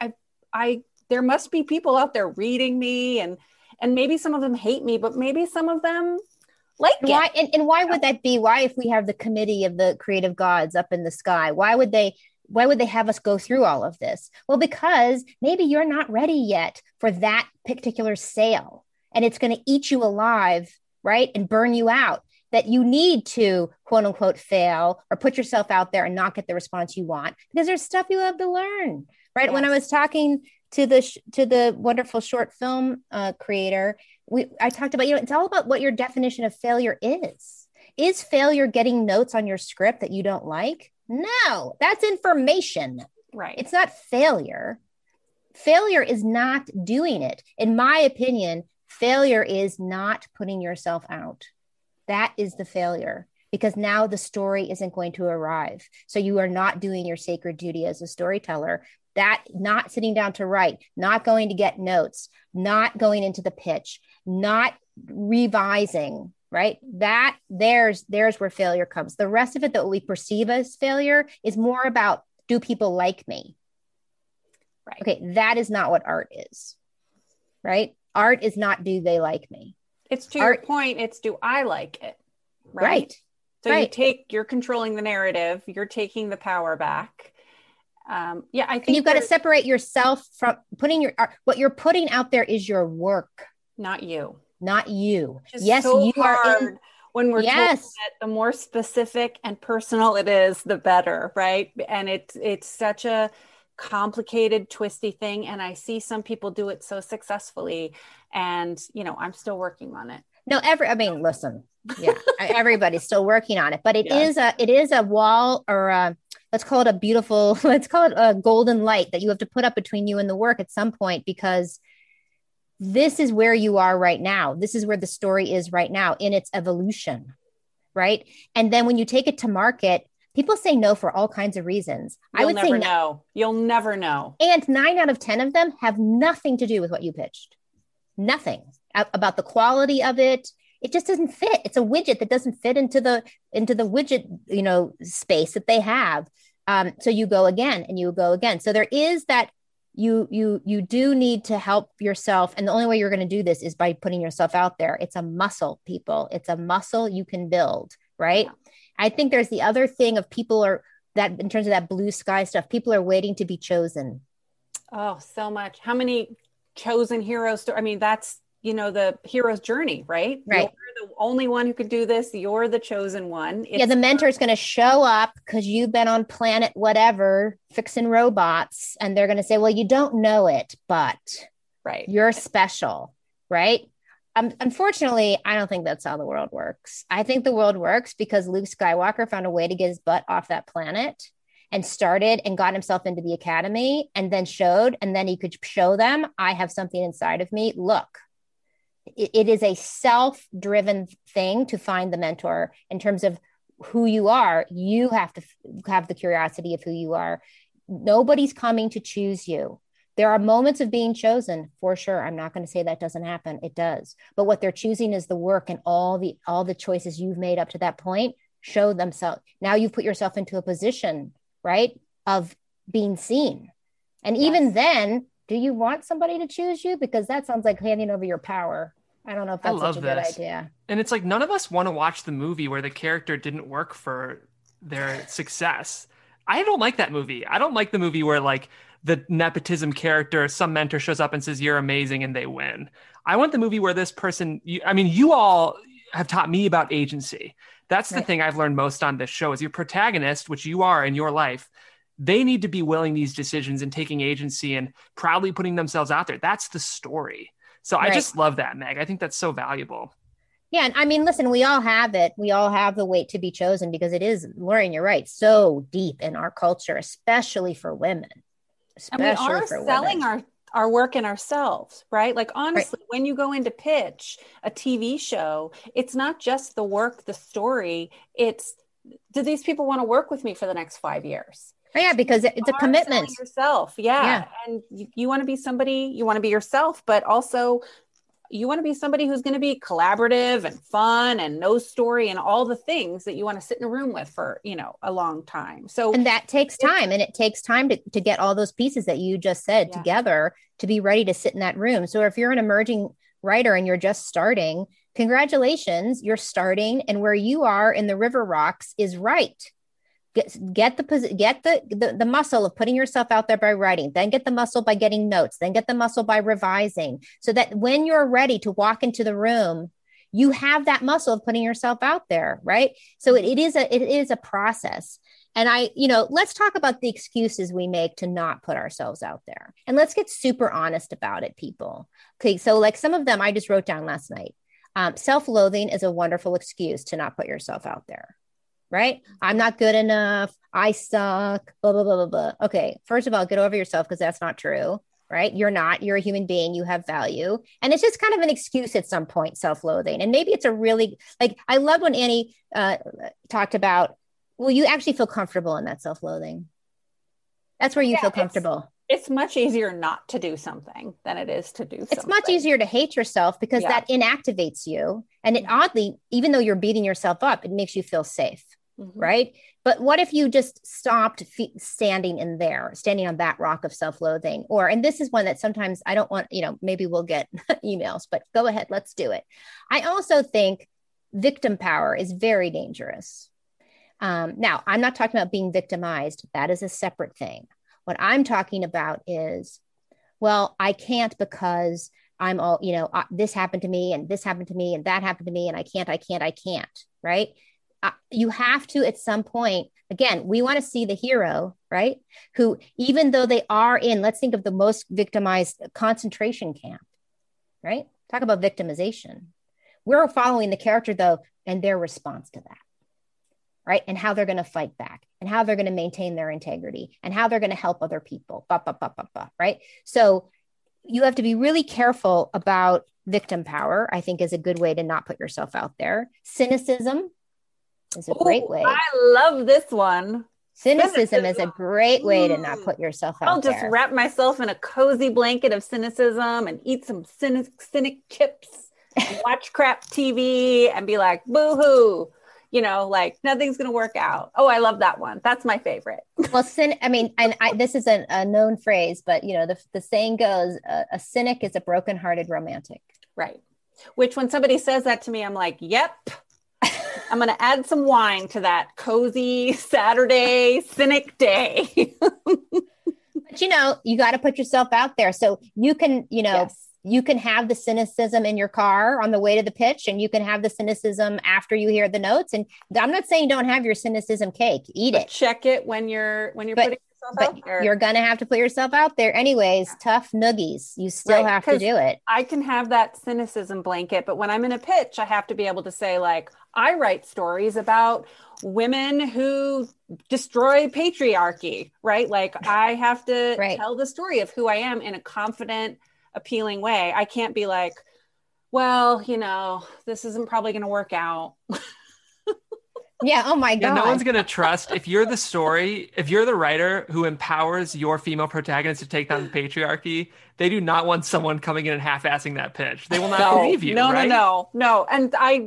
there must be people out there reading me, and maybe some of them hate me, but maybe some of them like it. And why would that be? Why, if we have the committee of the creative gods up in the sky, why would they have us go through all of this? Well, because maybe you're not ready yet for that particular sale, and it's going to eat you alive, right? And burn you out. That you need to, quote unquote, fail or put yourself out there and not get the response you want, because there's stuff you have to learn, right? Yes. When I was talking to the wonderful short film creator, I talked about, it's all about what your definition of failure is. Is failure getting notes on your script that you don't like? No, that's information. Right. It's not failure. Failure is not doing it. In my opinion, failure is not putting yourself out. That is the failure, because now the story isn't going to arrive. So you are not doing your sacred duty as a storyteller. That not sitting down to write, not going to get notes, not going into the pitch, not revising, right? There's where failure comes. The rest of it that we perceive as failure is more about, do people like me? Right. Okay. That is not what art is, right? Art is not, do they like me? It's to your point. It's, do I like it? Right. So you're controlling the narrative. You're taking the power back. I think you've got to separate yourself from putting your art. What you're putting out there is your work. Not you. Not you. Yes, so you are. when we're told Yes. that the more specific and personal it is, the better, right? And it's such a complicated, twisty thing. And I see some people do it so successfully. And, I'm still working on it. No, listen, yeah, everybody's still working on it, but it Yes. is a wall, or let's call it a golden light that you have to put up between you and the work at some point, because this is where you are right now. This is where the story is right now in its evolution, right? And then when you take it to market, people say no for all kinds of reasons. You'll never know. And 9 out of 10 of them have nothing to do with what you pitched. Nothing about the quality of it. It just doesn't fit. It's a widget that doesn't fit into the widget, space that they have. So you go again and you go again. So there is that you do need to help yourself. And the only way you're going to do this is by putting yourself out there. It's a muscle, people. It's a muscle you can build, right? Yeah. I think there's the other thing of that in terms of that blue sky stuff, people are waiting to be chosen. Oh, so much. How many chosen heroes? That's, the hero's journey, right? Right. You're the only one who could do this. You're the chosen one. The mentor is going to show up because you've been on planet whatever fixing robots, and they're going to say, well, you don't know it, but right, you're special, right? Unfortunately, I don't think that's how the world works. I think the world works because Luke Skywalker found a way to get his butt off that planet and started and got himself into the academy, and then showed, and then he could show them, I have something inside of me. Look, it is a self-driven thing to find the mentor. In terms of who you are, you have to have the curiosity of who you are. Nobody's coming to choose you. There are moments of being chosen, for sure. I'm not going to say that doesn't happen. It does. But what they're choosing is the work, and all the choices you've made up to that point show themselves. Now you've put yourself into a position, right, of being seen. And even then, do you want somebody to choose you? Because that sounds like handing over your power. I don't know if that's such a good idea. And it's like, none of us want to watch the movie where the character didn't work for their success. I don't like that movie. I don't like the movie where like the nepotism character, some mentor shows up and says, you're amazing, and they win. I want the movie where this person, you all have taught me about agency. That's the thing I've learned most on this show is your protagonist, which you are in your life. They need to be willing these decisions and taking agency and proudly putting themselves out there. That's the story. So I just love that, Meg. I think that's so valuable. Yeah. And listen, we all have it. We all have the weight to be chosen, because it is, Lauren, you're right, so deep in our culture, especially for women. And we are selling our work in ourselves, right? Like, honestly, when you go in to pitch a TV show, it's not just the work, the story. It's, do these people want to work with me for the next 5 years? Oh, yeah, because it's a commitment. Yourself. Yeah. And you want to be somebody, you want to be yourself, but also you want to be somebody who's going to be collaborative and fun and knows story and all the things that you want to sit in a room with for, a long time. So, and that takes time, and it takes time to get all those pieces that you just said together to be ready to sit in that room. So if you're an emerging writer and you're just starting, congratulations, you're starting, and where you are in the River Rocks is right. Get the muscle of putting yourself out there by writing, then get the muscle by getting notes, then get the muscle by revising, so that when you're ready to walk into the room, you have that muscle of putting yourself out there, right? So it is a process. And let's talk about the excuses we make to not put ourselves out there. And let's get super honest about it, people. Okay, so like some of them I just wrote down last night. Self-loathing is a wonderful excuse to not put yourself out there. Right? I'm not good enough. I suck, blah, blah, blah, blah, blah. Okay. First of all, get over yourself, because that's not true, right? You're a human being. You have value. And it's just kind of an excuse at some point, self-loathing. And maybe it's a really, like, I loved when Annie talked about, well, you actually feel comfortable in that self-loathing. That's where you feel comfortable. It's much easier not to do something than it is to do something. It's much easier to hate yourself, because that inactivates you. And it oddly, even though you're beating yourself up, it makes you feel safe. Mm-hmm. Right. But what if you just stopped standing on that rock of self-loathing? And this is one that sometimes I don't want, maybe we'll get emails, but go ahead, let's do it. I also think victim power is very dangerous. Now, I'm not talking about being victimized. That is a separate thing. What I'm talking about is, well, I can't because I'm all, this happened to me and this happened to me and that happened to me and I can't, right? You have to, at some point, again, we want to see the hero, right? Who, even though they are in, let's think of the most victimized concentration camp, right? Talk about victimization. We're following the character though, and their response to that, right? And how they're going to fight back and how they're going to maintain their integrity and how they're going to help other people, right? So you have to be really careful about victim power, I think is a good way to not put yourself out there. Cynicism is a great way. I love this one. Cynicism is a great way to not put yourself out there. I'll just wrap myself in a cozy blanket of cynicism and eat some cynic chips, watch crap TV and be like, boo-hoo. Like nothing's going to work out. Oh, I love that one. That's my favorite. Well, this is a known phrase, but the saying goes, a cynic is a brokenhearted romantic. Right. Which when somebody says that to me, I'm like, yep, I'm going to add some wine to that cozy Saturday cynic day. But you got to put yourself out there. So you can, yes. You can have the cynicism in your car on the way to the pitch, and you can have the cynicism after you hear the notes. And I'm not saying don't have your cynicism cake, eat it. Check it when you're putting yourself out there. You're going to have to put yourself out there anyways. Yeah. Tough noogies. You still have to do it. I can have that cynicism blanket, but when I'm in a pitch, I have to be able to say, like, I write stories about women who destroy patriarchy, right? Like I have to tell the story of who I am in a confident, appealing way. I can't be like, well, this isn't probably going to work out. Yeah. Oh my God. Yeah, no one's going to trust if you're the writer who empowers your female protagonist to take down the patriarchy, they do not want someone coming in and half-assing that pitch. They will not believe you. No. And I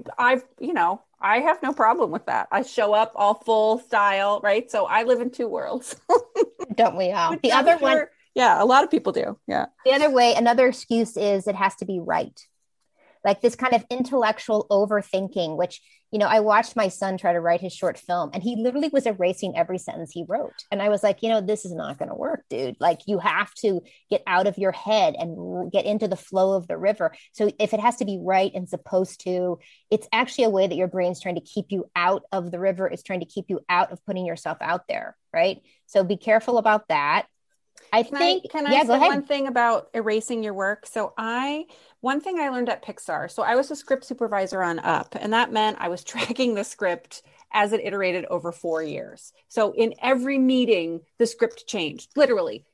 have no problem with that. I show up all full style, right? So I live in two worlds. Don't we all? The other one. Yeah, a lot of people do. Yeah. The other way, another excuse is it has to be right. Like this kind of intellectual overthinking, which, I watched my son try to write his short film and he literally was erasing every sentence he wrote. And I was like, this is not going to work, dude. Like you have to get out of your head and get into the flow of the river. So if it has to be right and supposed to, it's actually a way that your brain's trying to keep you out of the river. It's trying to keep you out of putting yourself out there. Right. So be careful about that. Can I say one thing about erasing your work? So one thing I learned at Pixar, so I was a script supervisor on Up, and that meant I was tracking the script as it iterated over 4 years. So in every meeting, the script changed, literally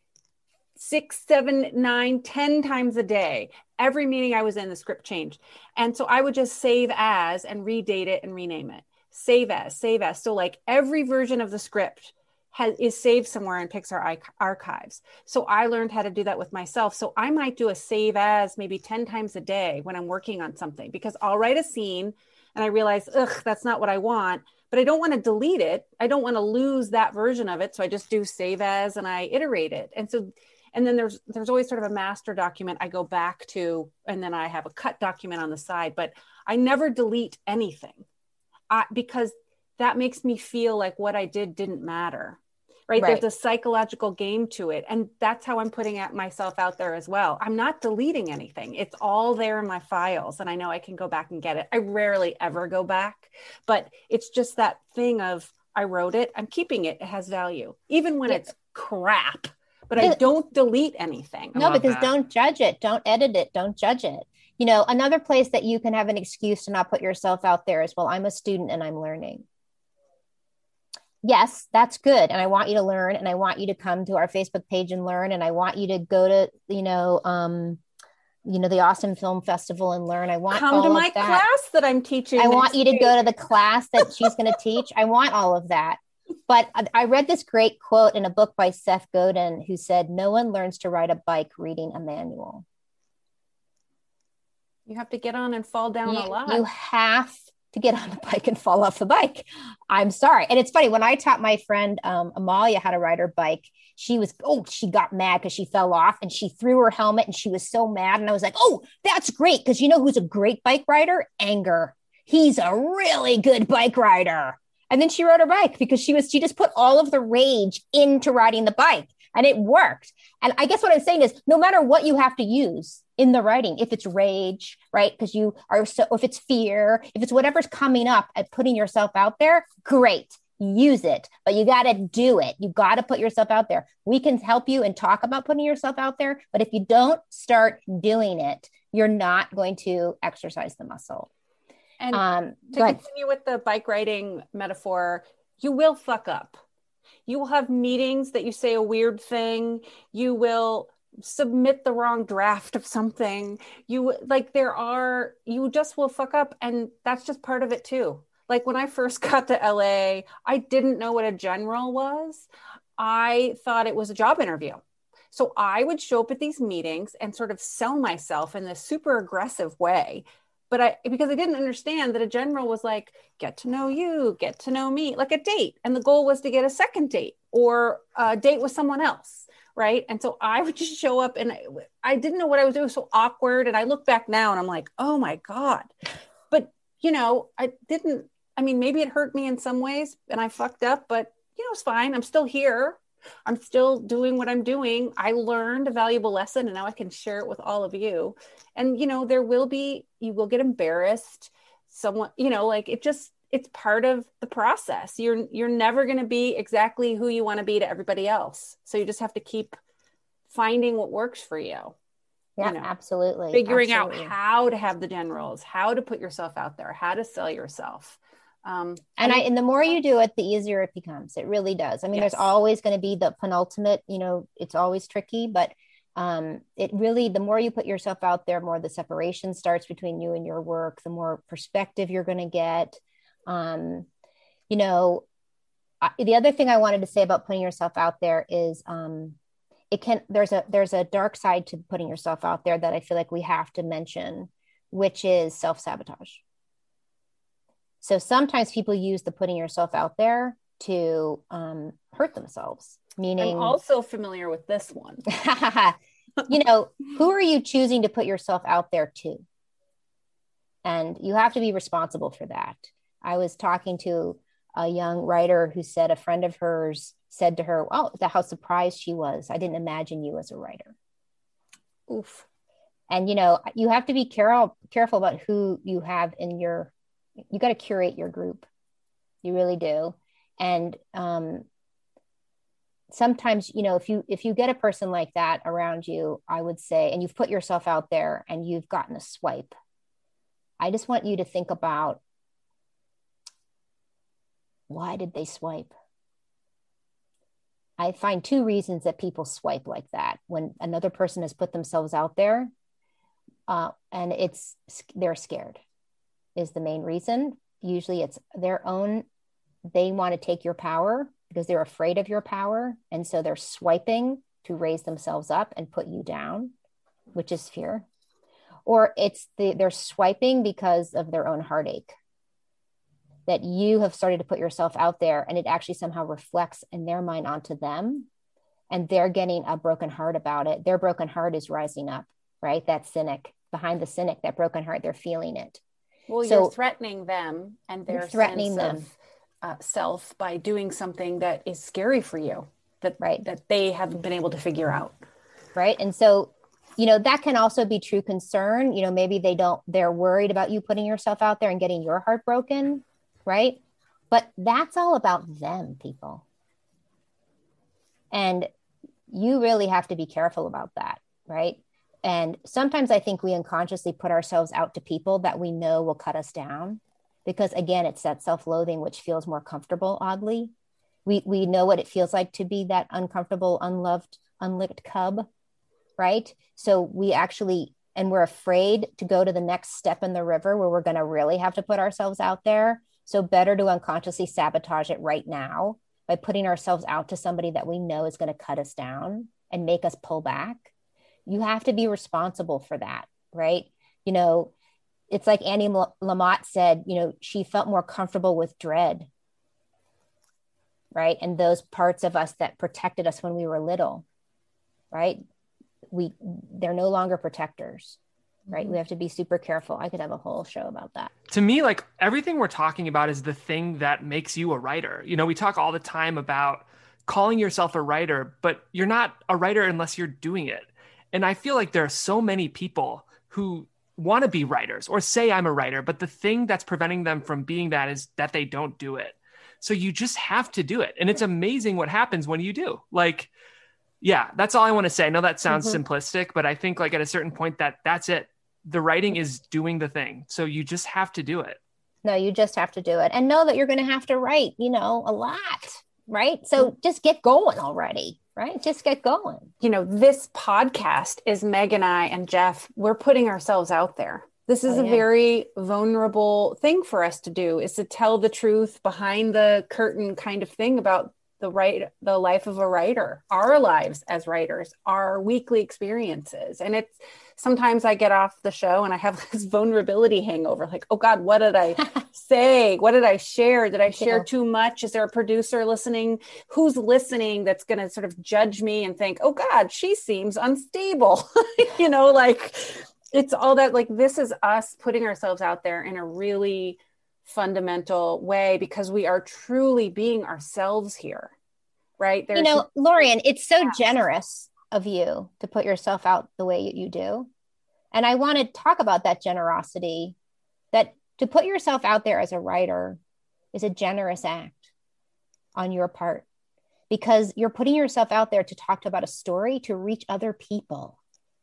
6, 7, 9, 10 times a day. Every meeting I was in, the script changed. And so I would just save as and redate it and rename it. Save as. So like every version of the script is saved somewhere in Pixar archives. So I learned how to do that with myself. So I might do a save as maybe 10 times a day when I'm working on something, because I'll write a scene and I realize, that's not what I want, but I don't want to delete it. I don't want to lose that version of it. So I just do save as and I iterate it. And then there's always sort of a master document I go back to, and then I have a cut document on the side, but I never delete anything because that makes me feel like what I did didn't matter, right? There's a psychological game to it. And that's how I'm putting myself out there as well. I'm not deleting anything. It's all there in my files. And I know I can go back and get it. I rarely ever go back, but it's just that thing of, I wrote it, I'm keeping it. It has value, even when it's crap, but I don't delete anything. No, because don't judge it. Don't edit it. Don't judge it. Another place that you can have an excuse to not put yourself out there is, well, I'm a student and I'm learning. Yes, that's good. And I want you to learn, and I want you to come to our Facebook page and learn. And I want you to go to, the Austin Film Festival and learn. I want come to my class that I'm teaching. I want you to go to the class that she's going to teach. I want all of that. But I read this great quote in a book by Seth Godin, who said, no one learns to ride a bike reading a manual. You have to get on and fall down a lot. You have to get on the bike and fall off the bike. I'm sorry. And it's funny, when I taught my friend Amalia how to ride her bike, she got mad because she fell off and she threw her helmet and she was so mad. And I was like, oh, that's great. Because you know who's a great bike rider? Anger. He's a really good bike rider. And then she rode her bike because she just put all of the rage into riding the bike. And it worked. And I guess what I'm saying is no matter what you have to use in the writing, if it's rage, right? Because you are so, if it's fear, if it's whatever's coming up at putting yourself out there, great. Use it, but you got to do it. You got to put yourself out there. We can help you and talk about putting yourself out there, but if you don't start doing it, you're not going to exercise the muscle. And to continue with the bike riding metaphor, you will fuck up. You will have meetings that you say a weird thing. You will submit the wrong draft of something. You just will fuck up. And that's just part of it too. Like when I first got to LA, I didn't know what a general was. I thought it was a job interview. So I would show up at these meetings and sort of sell myself in this super aggressive way. But because I didn't understand that a general was like, get to know you, get to know me, like a date. And the goal was to get a second date or a date with someone else. Right. And so I would just show up and I didn't know what I was doing. So awkward. And I look back now and I'm like, oh my God. But, maybe it hurt me in some ways and I fucked up, but it's fine. I'm still here. I'm still doing what I'm doing. I learned a valuable lesson and now I can share it with all of you. And, you will get embarrassed. Someone, it's part of the process. You're never going to be exactly who you want to be to everybody else. So you just have to keep finding what works for you. Yeah, absolutely. Figuring out how to have the generals, how to put yourself out there, how to sell yourself. And the more you do it, the easier it becomes. It really does. There's always going to be the penultimate, it's always tricky, but it really, the more you put yourself out there, more the separation starts between you and your work, the more perspective you're going to get. The other thing I wanted to say about putting yourself out there is, there's a dark side to putting yourself out there that I feel like we have to mention, which is self-sabotage. So sometimes people use the putting yourself out there to hurt themselves, meaning... I'm also familiar with this one. Who are you choosing to put yourself out there to? And you have to be responsible for that. I was talking to a young writer who said a friend of hers said to her, "Oh, how surprised she was. I didn't imagine you as a writer." Oof. And, you have to be careful about who you have in your... You got to curate your group. You really do. And sometimes, if you get a person like that around you, I would say, and you've put yourself out there and you've gotten a swipe, I just want you to think about, why did they swipe? I find two reasons that people swipe like that. When another person has put themselves out there, and they're scared is the main reason. Usually it's their own, they want to take your power because they're afraid of your power. And so they're swiping to raise themselves up and put you down, which is fear. Or they're swiping because of their own heartache, that you have started to put yourself out there and it actually somehow reflects in their mind onto them. And they're getting a broken heart about it. Their broken heart is rising up, right? That cynic, behind the cynic, that broken heart, they're feeling it. Well, you're threatening them and their threatening sense of self by doing something that is scary for you, that they haven't been able to figure out. Right. And so, that can also be true concern. Maybe they're worried about you putting yourself out there and getting your heart broken. Right. But that's all about them, people. And you really have to be careful about that. Right. And sometimes I think we unconsciously put ourselves out to people that we know will cut us down because, again, it's that self-loathing, which feels more comfortable, oddly. We know what it feels like to be that uncomfortable, unloved, unlicked cub, right? So we're afraid to go to the next step in the river where we're going to really have to put ourselves out there. So better to unconsciously sabotage it right now by putting ourselves out to somebody that we know is going to cut us down and make us pull back. You have to be responsible for that, right? It's like Annie Lamott said, she felt more comfortable with dread, right? And those parts of us that protected us when we were little, right? They're no longer protectors, right? We have to be super careful. I could have a whole show about that. To me, like everything we're talking about is the thing that makes you a writer. We talk all the time about calling yourself a writer, but you're not a writer unless you're doing it. And I feel like there are so many people who want to be writers or say I'm a writer, but the thing that's preventing them from being that is that they don't do it. So you just have to do it. And it's amazing what happens when you do. Like, yeah, that's all I want to say. I know that sounds simplistic, but I think like at a certain point that's it. The writing is doing the thing. So you just have to do it. No, you just have to do it and know that you're going to have to write, a lot, right? So just get going already, right? Just get going. This podcast is Meg and I and Jeff, we're putting ourselves out there. This is a very vulnerable thing for us to do, is to tell the truth behind the curtain kind of thing about the life of a writer, our lives as writers, our weekly experiences. And it's sometimes I get off the show and I have this vulnerability hangover, like, oh God, what did I say? What did I share? Did I share too much? Is there a producer listening? Who's listening that's going to sort of judge me and think, oh God, she seems unstable. It's all that, like, this is us putting ourselves out there in a really fundamental way because we are truly being ourselves here, right? Lorian, it's so generous of you to put yourself out the way you do. And I want to talk about that generosity, that to put yourself out there as a writer is a generous act on your part, because you're putting yourself out there to talk about a story to reach other people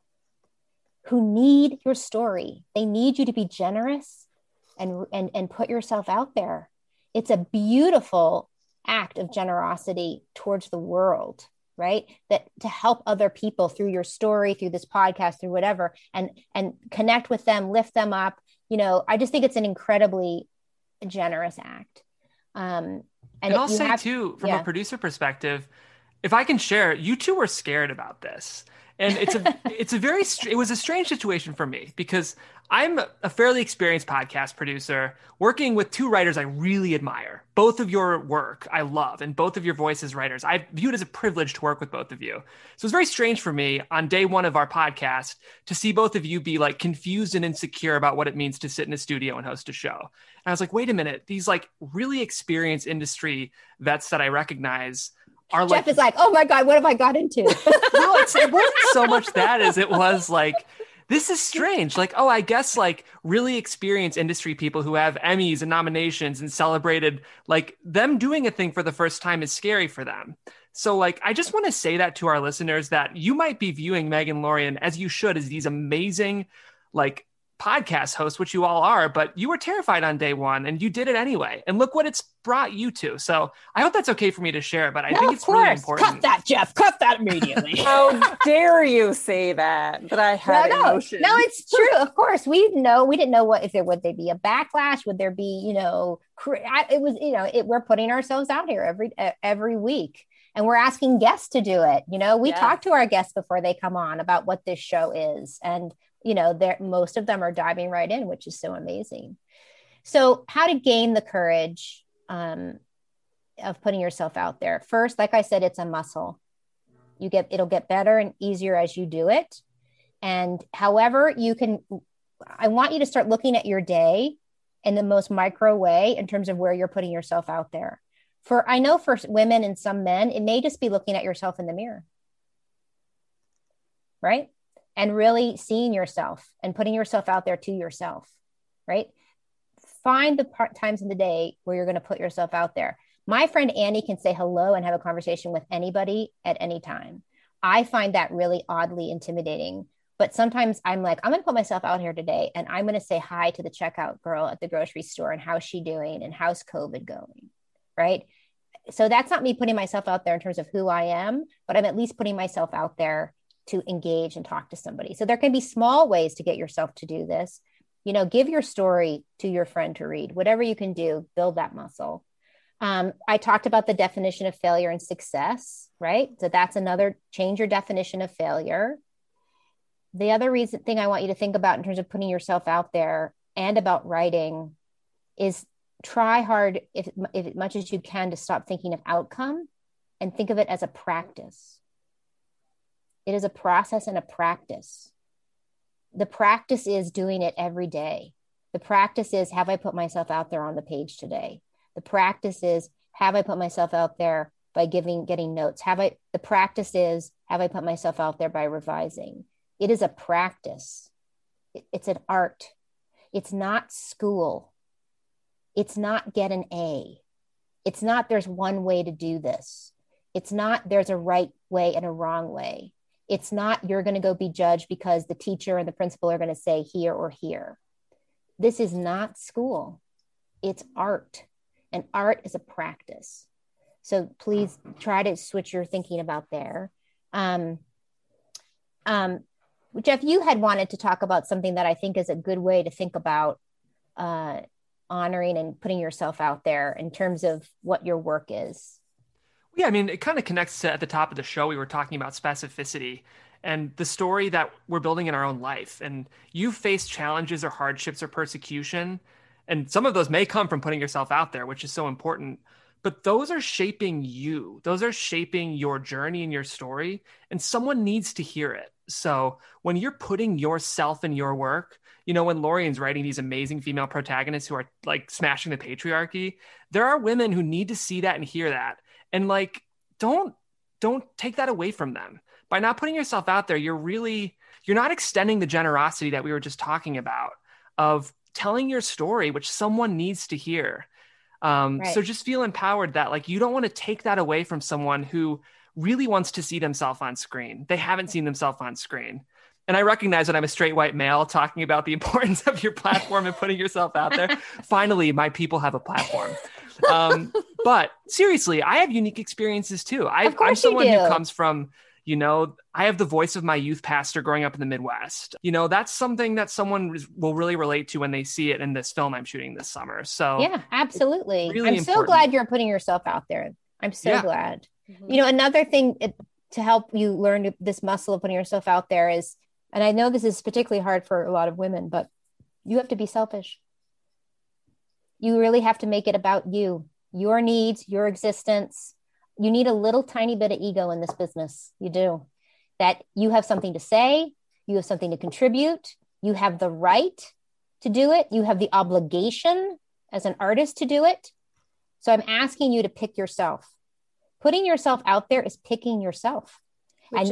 who need your story. They need you to be generous and put yourself out there. It's a beautiful act of generosity towards the world, right? That to help other people through your story, through this podcast, through whatever, and connect with them, lift them up. I just think it's an incredibly generous act. And I'll say too, from a producer perspective, if I can share, you two were scared about this. And it was a strange situation for me because I'm a fairly experienced podcast producer working with two writers I really admire. Both of your work I love, and both of your voice as writers. I view it as a privilege to work with both of you. So it's very strange for me on day one of our podcast to see both of you be like confused and insecure about what it means to sit in a studio and host a show. And I was like, wait a minute, these like really experienced industry vets that I recognize Jeff is like, oh my God, what have I got into? No, it wasn't so much that as it was like, this is strange. Like, oh, I guess like really experienced industry people who have Emmys and nominations and celebrated, like them doing a thing for the first time is scary for them. So like, I just want to say that to our listeners that you might be viewing Meg and Lorian, as you should, as these amazing, like podcast hosts, which you all are, but you were terrified on day one and you did it anyway. And look what it's brought you to. So I hope that's okay for me to share, but I think it's really important. Cut that, Jeff. Cut that immediately. How dare you say that? But I had emotion. No, it's true. Of course, we didn't know would there be a backlash? Would there be, we're putting ourselves out here every week. And we're asking guests to do it. We talk to our guests before they come on about what this show is. And most of them are diving right in, which is so amazing. So how to gain the courage of putting yourself out there? First, like I said, it's a muscle. It'll get better and easier as you do it. And however I want you to start looking at your day in the most micro way in terms of where you're putting yourself out there. I know for women and some men, it may just be looking at yourself in the mirror, right? And really seeing yourself and putting yourself out there to yourself, right? Find the times in the day where you're going to put yourself out there. My friend Annie can say hello and have a conversation with anybody at any time. I find that really oddly intimidating, but sometimes I'm like, I'm going to put myself out here today and I'm going to say hi to the checkout girl at the grocery store and how's she doing and how's COVID going, right? So that's not me putting myself out there in terms of who I am, but I'm at least putting myself out there to engage and talk to somebody. So there can be small ways to get yourself to do this. Give your story to your friend to read, whatever you can do, build that muscle. I talked about the definition of failure and success, right? So that's another, change your definition of failure. The other thing I want you to think about in terms of putting yourself out there and about writing is try hard, if much as you can, to stop thinking of outcome and think of it as a practice. It is a process and a practice. The practice is doing it every day. The practice is, have I put myself out there on the page today? The practice is, have I put myself out there by getting notes? The practice is, have I put myself out there by revising? It is a practice. It's an art. It's not school. It's not get an A. It's not there's one way to do this. It's not there's a right way and a wrong way. It's not you're going to go be judged because the teacher and the principal are going to say here or here. This is not school. It's art. And art is a practice. So please try to switch your thinking about there. Jeff, you had wanted to talk about something that I think is a good way to think about honoring and putting yourself out there in terms of what your work is. Yeah, I mean, it kind of connects to at the top of the show, we were talking about specificity and the story that we're building in our own life. And you face challenges or hardships or persecution. And some of those may come from putting yourself out there, which is so important. But those are shaping you. Those are shaping your journey and your story. And someone needs to hear it. So when you're putting yourself in your work, you know, when Lorien's writing these amazing female protagonists who are like smashing the patriarchy, there are women who need to see that and hear that. And like, don't take that away from them. By not putting yourself out there, you're not extending the generosity that we were just talking about of telling your story, which someone needs to hear. Right. So just feel empowered that like, you don't want to take that away from someone who really wants to see themselves on screen. They haven't seen themselves on screen. And I recognize that I'm a straight white male talking about the importance of your platform and putting yourself out there. Finally, my people have a platform. But seriously, I have unique experiences too. I'm someone who comes from, you know, I have the voice of my youth pastor growing up in the Midwest. You know, that's something that someone will really relate to when they see it in this film I'm shooting this summer. So yeah, absolutely. Really I'm important. So glad you're putting yourself out there. I'm so glad. Mm-hmm. You know, another thing to help you learn this muscle of putting yourself out there is, and I know this is particularly hard for a lot of women, but you have to be selfish. You really have to make it about you, your needs, your existence. You need a little tiny bit of ego in this business. You do. That you have something to say, you have something to contribute, you have the right to do it, you have the obligation as an artist to do it. So I'm asking you to pick yourself. Putting yourself out there is picking yourself. Which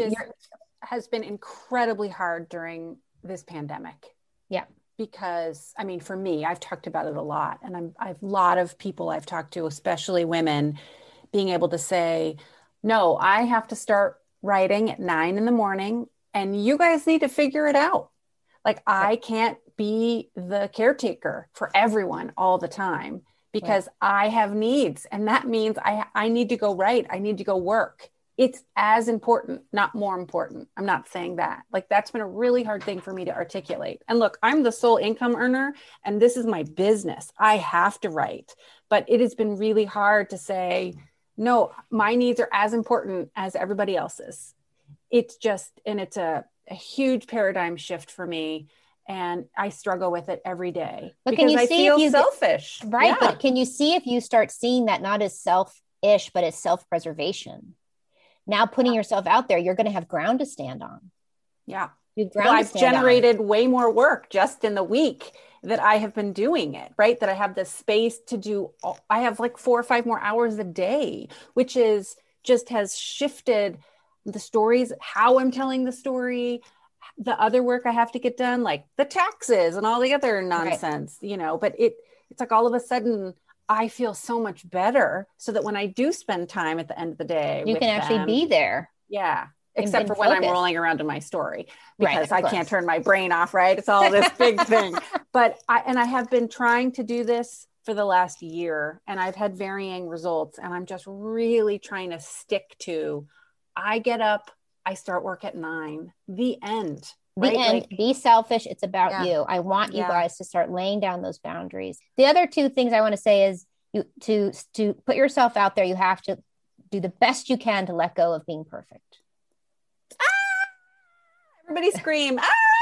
has been incredibly hard during this pandemic. Yeah. Because, I mean, for me, I've talked about it a lot. And I've a lot of people I've talked to, especially women, being able to say, no, I have to start writing at 9 a.m. and you guys need to figure it out. Like, I can't be the caretaker for everyone all the time because I have needs. And that means I need to go write. I need to go work. It's as important, not more important. I'm not saying that. Like, that's been a really hard thing for me to articulate. And look, I'm the sole income earner and this is my business. I have to write, but it has been really hard to say, no, my needs are as important as everybody else's. It's just, and it's a huge paradigm shift for me. And I struggle with it every day because I feel selfish. Right. Yeah. But can you see if you start seeing that not as selfish, but as self-preservation? Now putting yourself out there, you're going to have ground to stand on. Yeah. I've generated way more work just in the week that I have been doing it, right? That I have the space to do. I have like 4 or 5 more hours a day, which is just has shifted the stories, how I'm telling the story, the other work I have to get done, like the taxes and all the other nonsense, you know, but it's like all of a sudden I feel so much better so that when I do spend time at the end of the day, you can actually be there. Yeah. Except for when I'm rolling around in my story because I can't turn my brain off, right? It's all this big thing. But I have been trying to do this for the last year and I've had varying results and I'm just really trying to stick to, I get up, I start work at 9, the end. The end. Like, be selfish. It's about you. I want you guys to start laying down those boundaries. The other 2 things I want to say is to put yourself out there, you have to do the best you can to let go of being perfect. Everybody scream.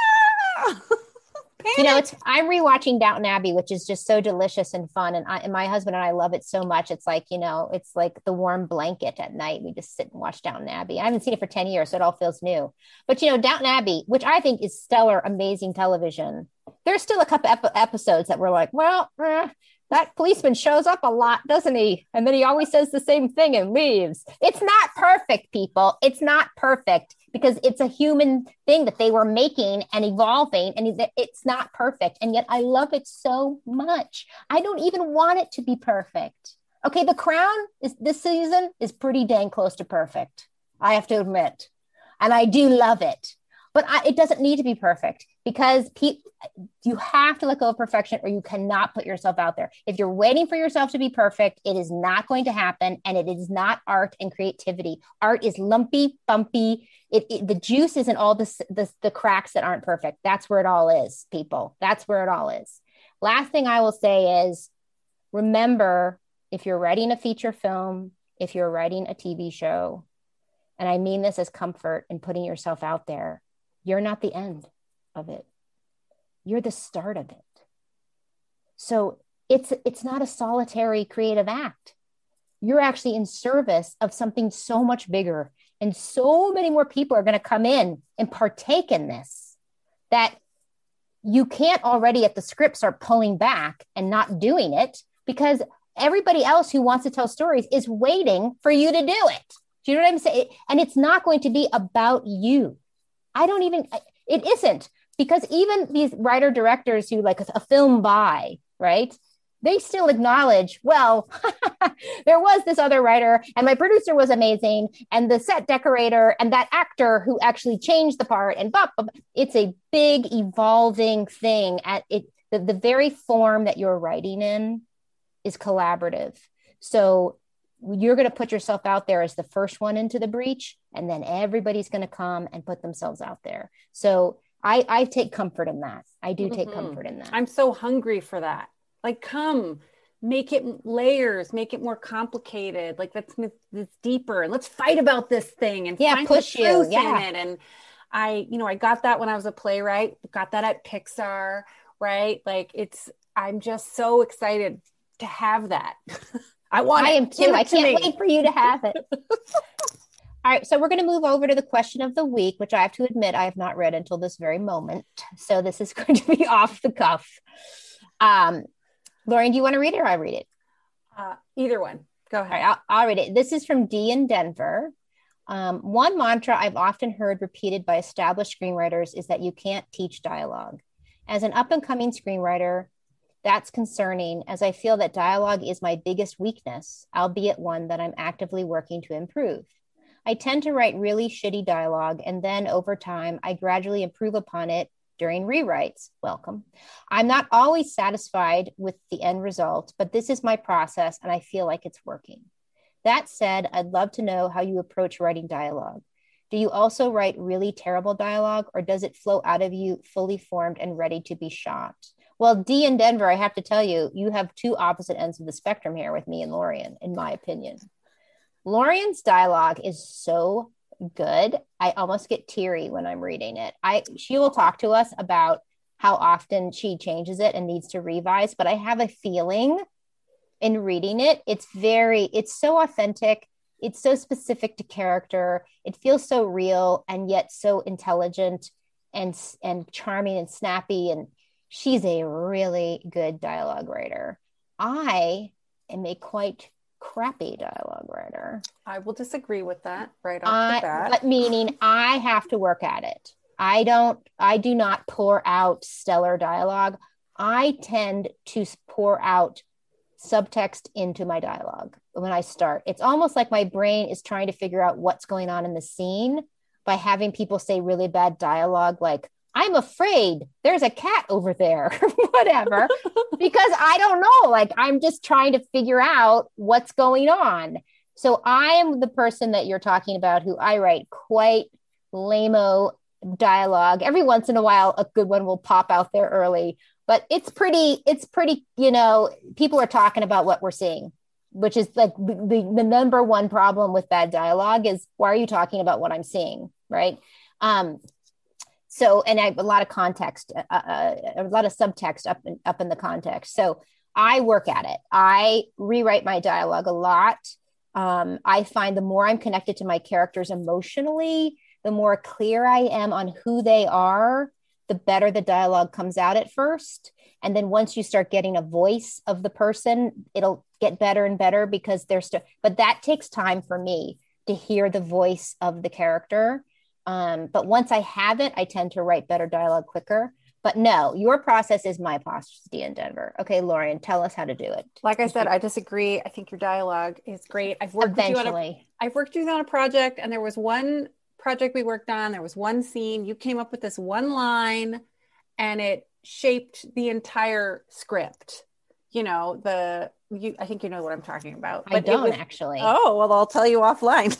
You know, I'm rewatching Downton Abbey, which is just so delicious and fun. And my husband and I love it so much. It's like, you know, it's like the warm blanket at night. We just sit and watch Downton Abbey. I haven't seen it for 10 years, so it all feels new. But, you know, Downton Abbey, which I think is stellar, amazing television. There's still a couple episodes that were like, well, but That policeman shows up a lot, doesn't he? And then he always says the same thing and leaves. It's not perfect, people. It's not perfect because it's a human thing that they were making and evolving, and it's not perfect. And yet I love it so much. I don't even want it to be perfect. Okay, The Crown this season is pretty dang close to perfect, I have to admit. And I do love it. But it doesn't need to be perfect because you have to let go of perfection or you cannot put yourself out there. If you're waiting for yourself to be perfect, it is not going to happen. And it is not art and creativity. Art is lumpy, bumpy. The juice isn't all the cracks that aren't perfect. That's where it all is, people. That's where it all is. Last thing I will say is, remember, if you're writing a feature film, if you're writing a TV show, and I mean this as comfort and putting yourself out there, you're not the end of it. You're the start of it. So it's not a solitary creative act. You're actually in service of something so much bigger. And so many more people are going to come in and partake in this that you can't already at the script start pulling back and not doing it because everybody else who wants to tell stories is waiting for you to do it. Do you know what I'm saying? And it's not going to be about you. It isn't, because even these writer directors who like a film by, right? They still acknowledge, well, there was this other writer and my producer was amazing. And the set decorator and that actor who actually changed the part and it's a big evolving thing. The very form that you're writing in is collaborative. So you're going to put yourself out there as the first one into the breach, and then everybody's going to come and put themselves out there. So I take comfort in that. I do take comfort in that. I'm so hungry for that. Like, come, make it layers, make it more complicated. Like, let's deeper and let's fight about this thing and find push the truth you. in it. And I got that when I was a playwright, got that at Pixar, right? Like, I'm just so excited to have that. I am too. I can't wait for you to have it. All right. So we're going to move over to the question of the week, which I have to admit I have not read until this very moment. So this is going to be off the cuff. Lauren, do you want to read it or I read it? Either one. Go ahead. All right, I'll read it. This is from Dee in Denver. One mantra I've often heard repeated by established screenwriters is that you can't teach dialogue. As an up-and-coming screenwriter, that's concerning, as I feel that dialogue is my biggest weakness, albeit one that I'm actively working to improve. I tend to write really shitty dialogue, and then over time, I gradually improve upon it during rewrites. Welcome. I'm not always satisfied with the end result, but this is my process, and I feel like it's working. That said, I'd love to know how you approach writing dialogue. Do you also write really terrible dialogue, or does it flow out of you fully formed and ready to be shot? Well, Dee in Denver, I have to tell you, you have two opposite ends of the spectrum here with me and Lorian, in my opinion. Lorian's dialogue is so good. I almost get teary when I'm reading it. She will talk to us about how often she changes it and needs to revise, but I have a feeling in reading it, it's so authentic. It's so specific to character. It feels so real and yet so intelligent and charming and snappy. And she's a really good dialogue writer. I am a quite crappy dialogue writer. I will disagree with that right off the bat. But meaning I have to work at it. I do not pour out stellar dialogue. I tend to pour out subtext into my dialogue when I start. It's almost like my brain is trying to figure out what's going on in the scene by having people say really bad dialogue like, I'm afraid there's a cat over there, whatever, because I don't know. Like, I'm just trying to figure out what's going on. So I am the person that you're talking about who I write quite lame-o dialogue. Every once in a while, a good one will pop out there early, but it's pretty, people are talking about what we're seeing, which is like the number one problem with bad dialogue is, why are you talking about what I'm seeing? Right. So, and I have a lot of context, a lot of subtext up in the context. So I work at it. I rewrite my dialogue a lot. I find the more I'm connected to my characters emotionally, the more clear I am on who they are, the better the dialogue comes out at first. And then once you start getting a voice of the person, it'll get better and better because but that takes time for me to hear the voice of the character. But once I have it, I tend to write better dialogue quicker. But no, your process is my process, in Denver. Okay, Lorian, tell us how to do it. Like I said, I disagree. I think your dialogue is great. I've worked with you on a project, and there was one project we worked on. There was one scene. You came up with this one line, and it shaped the entire script. I think you know what I'm talking about. But I don't actually. Oh, well, I'll tell you offline.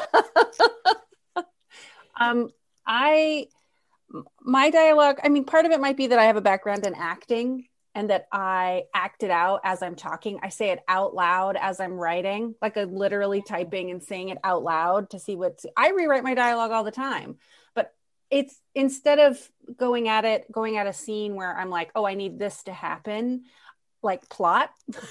My dialogue, I mean, part of it might be that I have a background in acting and that I act it out as I'm talking. I say it out loud as I'm writing, like I'm literally typing and saying it out loud to see I rewrite my dialogue all the time, but it's instead of going at a scene where I'm like, oh, I need this to happen, like plot,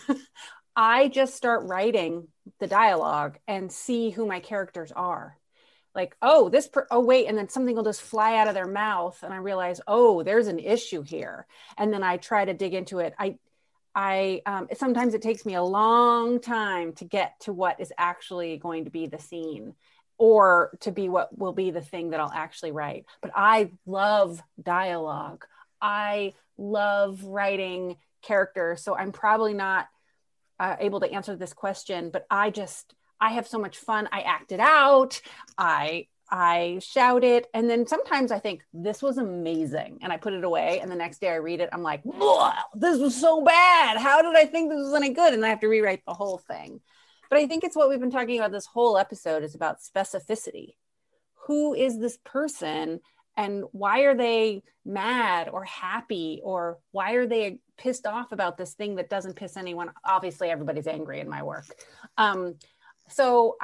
I just start writing the dialogue and see who my characters are. Like, oh, wait. And then something will just fly out of their mouth. And I realize, oh, there's an issue here. And then I try to dig into it. Sometimes it takes me a long time to get to what is actually going to be the scene or to be what will be the thing that I'll actually write. But I love dialogue. I love writing characters. So I'm probably not able to answer this question, but I have so much fun. I act it out. I shout it. And then sometimes I think this was amazing. And I put it away. And the next day I read it. I'm like, this was so bad. How did I think this was any good? And I have to rewrite the whole thing. But I think it's what we've been talking about this whole episode is about specificity. Who is this person? And why are they mad or happy? Or why are they pissed off about this thing that doesn't piss anyone? Obviously, everybody's angry in my work. So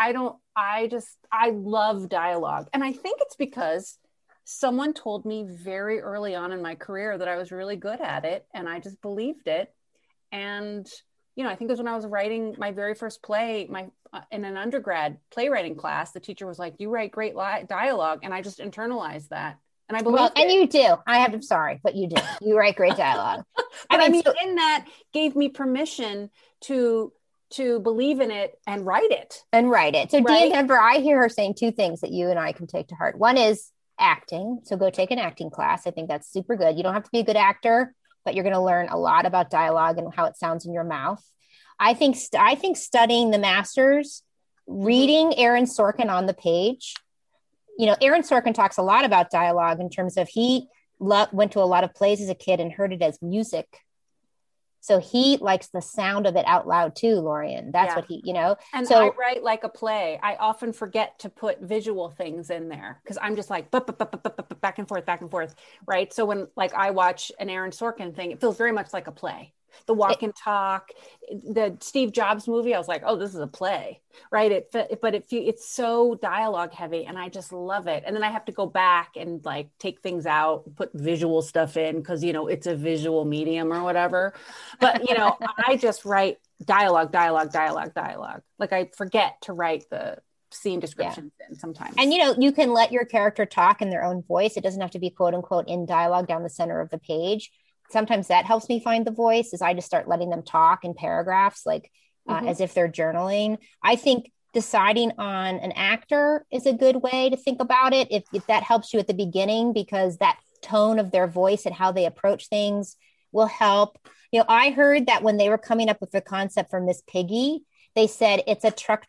I love dialogue. And I think it's because someone told me very early on in my career that I was really good at it. And I just believed it. And, I think it was when I was writing my very first play, in an undergrad playwriting class, the teacher was like, you write great dialogue. And I just internalized that. And I believe and you do. But you do. You write great dialogue. in that gave me permission to believe in it and write it. So Dee in Denver, I hear her saying two things that you and I can take to heart. One is acting. So go take an acting class. I think that's super good. You don't have to be a good actor, but you're going to learn a lot about dialogue and how it sounds in your mouth. I think studying the masters, reading Aaron Sorkin on the page. Aaron Sorkin talks a lot about dialogue in terms of he went to a lot of plays as a kid and heard it as music. So he likes the sound of it out loud too, Lorian. That's what he, And so I write like a play. I often forget to put visual things in there because I'm just like back and forth, right? So when I watch an Aaron Sorkin thing, it feels very much like a play. The Walk and Talk, the Steve Jobs movie, I was like, oh, this is a play, right? It's so dialogue heavy and I just love it. And then I have to go back and take things out, put visual stuff in because, it's a visual medium or whatever. But, I just write dialogue. Like I forget to write the scene descriptions in sometimes. And, you can let your character talk in their own voice. It doesn't have to be quote unquote in dialogue down the center of the page. Sometimes that helps me find the voice is I just start letting them talk in paragraphs, as if they're journaling. I think deciding on an actor is a good way to think about it. If that helps you at the beginning, because that tone of their voice and how they approach things will help. I heard that when they were coming up with the concept for Miss Piggy, they said it's a truck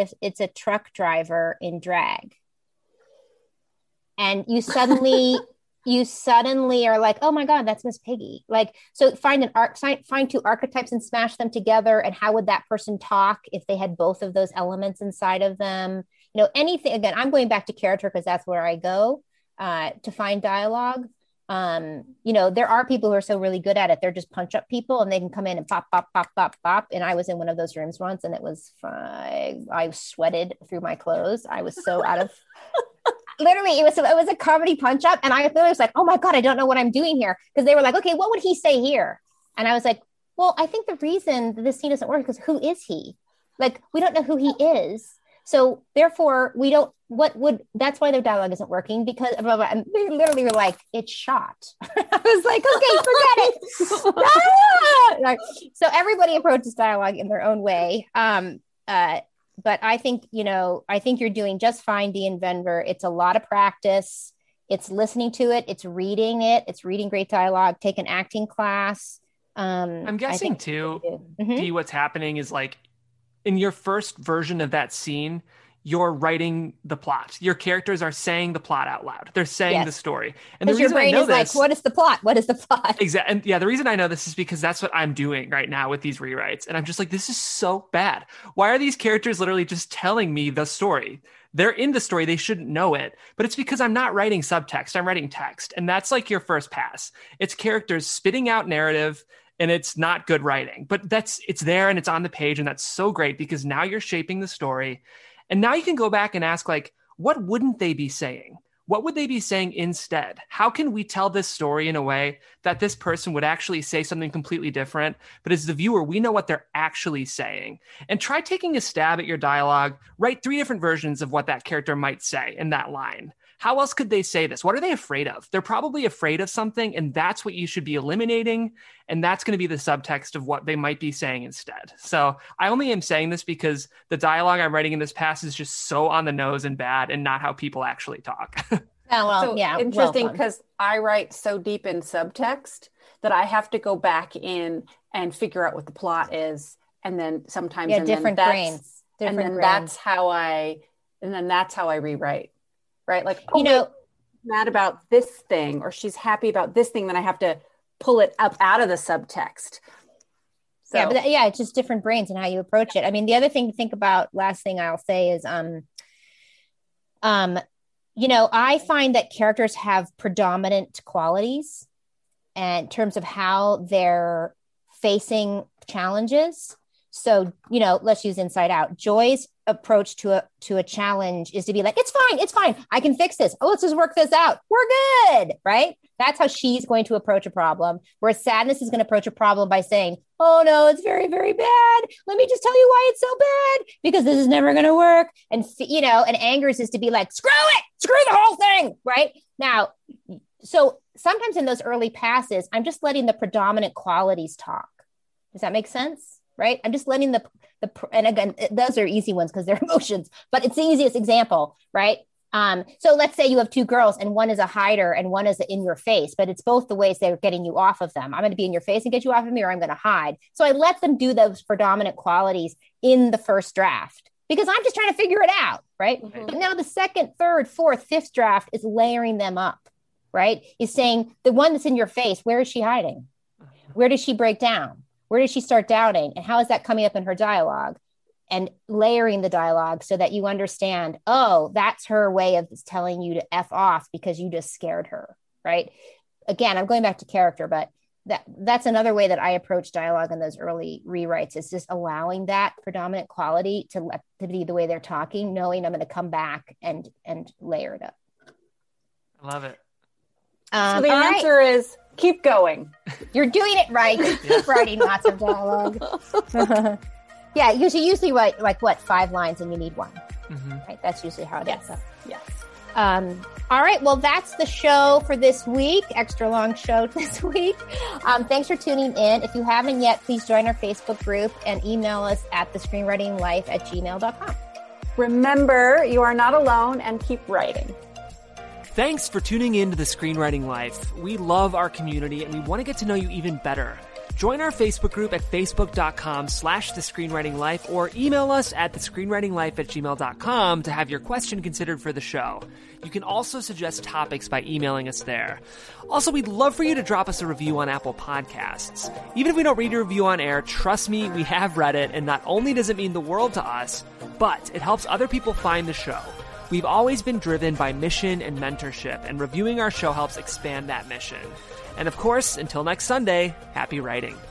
driver in drag. And you suddenly are like, oh my God, that's Miss Piggy. So find two archetypes and smash them together. And how would that person talk if they had both of those elements inside of them? Anything, again, I'm going back to character because that's where I go to find dialogue. There are people who are so really good at it. They're just punch up people and they can come in and pop, pop, pop, pop, pop. And I was in one of those rooms once and it was fun. I sweated through my clothes. I was so out of... Literally, it was a comedy punch up. And I was like, oh my God, I don't know what I'm doing here. Because they were like, okay, what would he say here? And I was like, well, I think the reason that this scene doesn't work is who is he? We don't know who he is. So therefore that's why their dialogue isn't working, because they literally were like, it's shot. I was like, okay, forget it. So everybody approaches dialogue in their own way. But I think you're doing just fine, Dee and Venver. It's a lot of practice. It's listening to it. It's reading it. It's reading great dialogue. Take an acting class. I'm guessing too, Dee, what's happening is like in your first version of that scene, you're writing the plot. Your characters are saying the plot out loud. They're saying the story. And the reason your brain I know is this, like, what is the plot? What is the plot? Exactly. And the reason I know this is because that's what I'm doing right now with these rewrites. And I'm just like, this is so bad. Why are these characters literally just telling me the story? They're in the story. They shouldn't know it. But it's because I'm not writing subtext. I'm writing text. And that's like your first pass. It's characters spitting out narrative, and it's not good writing. But it's there and it's on the page. And that's so great because now you're shaping the story. And now you can go back and ask, like, what wouldn't they be saying? What would they be saying instead? How can we tell this story in a way that this person would actually say something completely different? But as the viewer, we know what they're actually saying. And try taking a stab at your dialogue. Write 3 different versions of what that character might say in that line. How else could they say this? What are they afraid of? They're probably afraid of something, and that's what you should be eliminating. And that's going to be the subtext of what they might be saying instead. So I only am saying this because the dialogue I'm writing in this pass is just so on the nose and bad and not how people actually talk. Interesting, because I write so deep in subtext that I have to go back in and figure out what the plot is. And then sometimes different brains. That's how I rewrite. Right. Like, mad about this thing, or she's happy about this thing, then I have to pull it up out of the subtext. So. It's just different brains and how you approach it. I mean, the other thing to think about, last thing I'll say is, I find that characters have predominant qualities in terms of how they're facing challenges. So, let's use Inside Out. Joy's approach to a challenge is to be like, it's fine. I can fix this. Oh, let's just work this out. We're good. Right. That's how she's going to approach a problem. Whereas Sadness is going to approach a problem by saying, oh no, it's very, very bad. Let me just tell you why it's so bad, because this is never going to work. And, and Angers is to be like, screw it, screw the whole thing. Right now. So sometimes in those early passes, I'm just letting the predominant qualities talk. Does that make sense? Right. I'm just letting and again, those are easy ones because they're emotions, but it's the easiest example. Right. So let's say you have 2 girls and one is a hider and one is in your face, but it's both the ways they're getting you off of them. I'm going to be in your face and get you off of me, or I'm going to hide. So I let them do those predominant qualities in the first draft because I'm just trying to figure it out. Right. Mm-hmm. But now the second, third, fourth, fifth draft is layering them up. Right. Is saying the one that's in your face, where is she hiding? Where does she break down? Where does she start doubting? And how is that coming up in her dialogue? And layering the dialogue so that you understand, oh, that's her way of telling you to F off because you just scared her, right? Again, I'm going back to character, but that's another way that I approach dialogue in those early rewrites, is just allowing that predominant quality to be the way they're talking, knowing I'm going to come back and layer it up. I love it. So the answer is keep going. You're doing it right. Keep writing lots of dialogue. Yeah, you should usually write 5 lines and you need 1. Mm-hmm. Right? That's usually how it is. Yes. All right. Well, that's the show for this week. Extra long show this week. Thanks for tuning in. If you haven't yet, please join our Facebook group and email us at thescreenwritinglife@gmail.com. Remember, you are not alone, and keep writing. Thanks for tuning in to The Screenwriting Life. We love our community and we want to get to know you even better. Join our Facebook group at facebook.com/thescreenwritinglife or email us at thescreenwritinglife@gmail.com to have your question considered for the show. You can also suggest topics by emailing us there. Also, we'd love for you to drop us a review on Apple Podcasts. Even if we don't read your review on air, trust me, we have read it, and not only does it mean the world to us, but it helps other people find the show. We've always been driven by mission and mentorship, and reviewing our show helps expand that mission. And of course, until next Sunday, happy writing.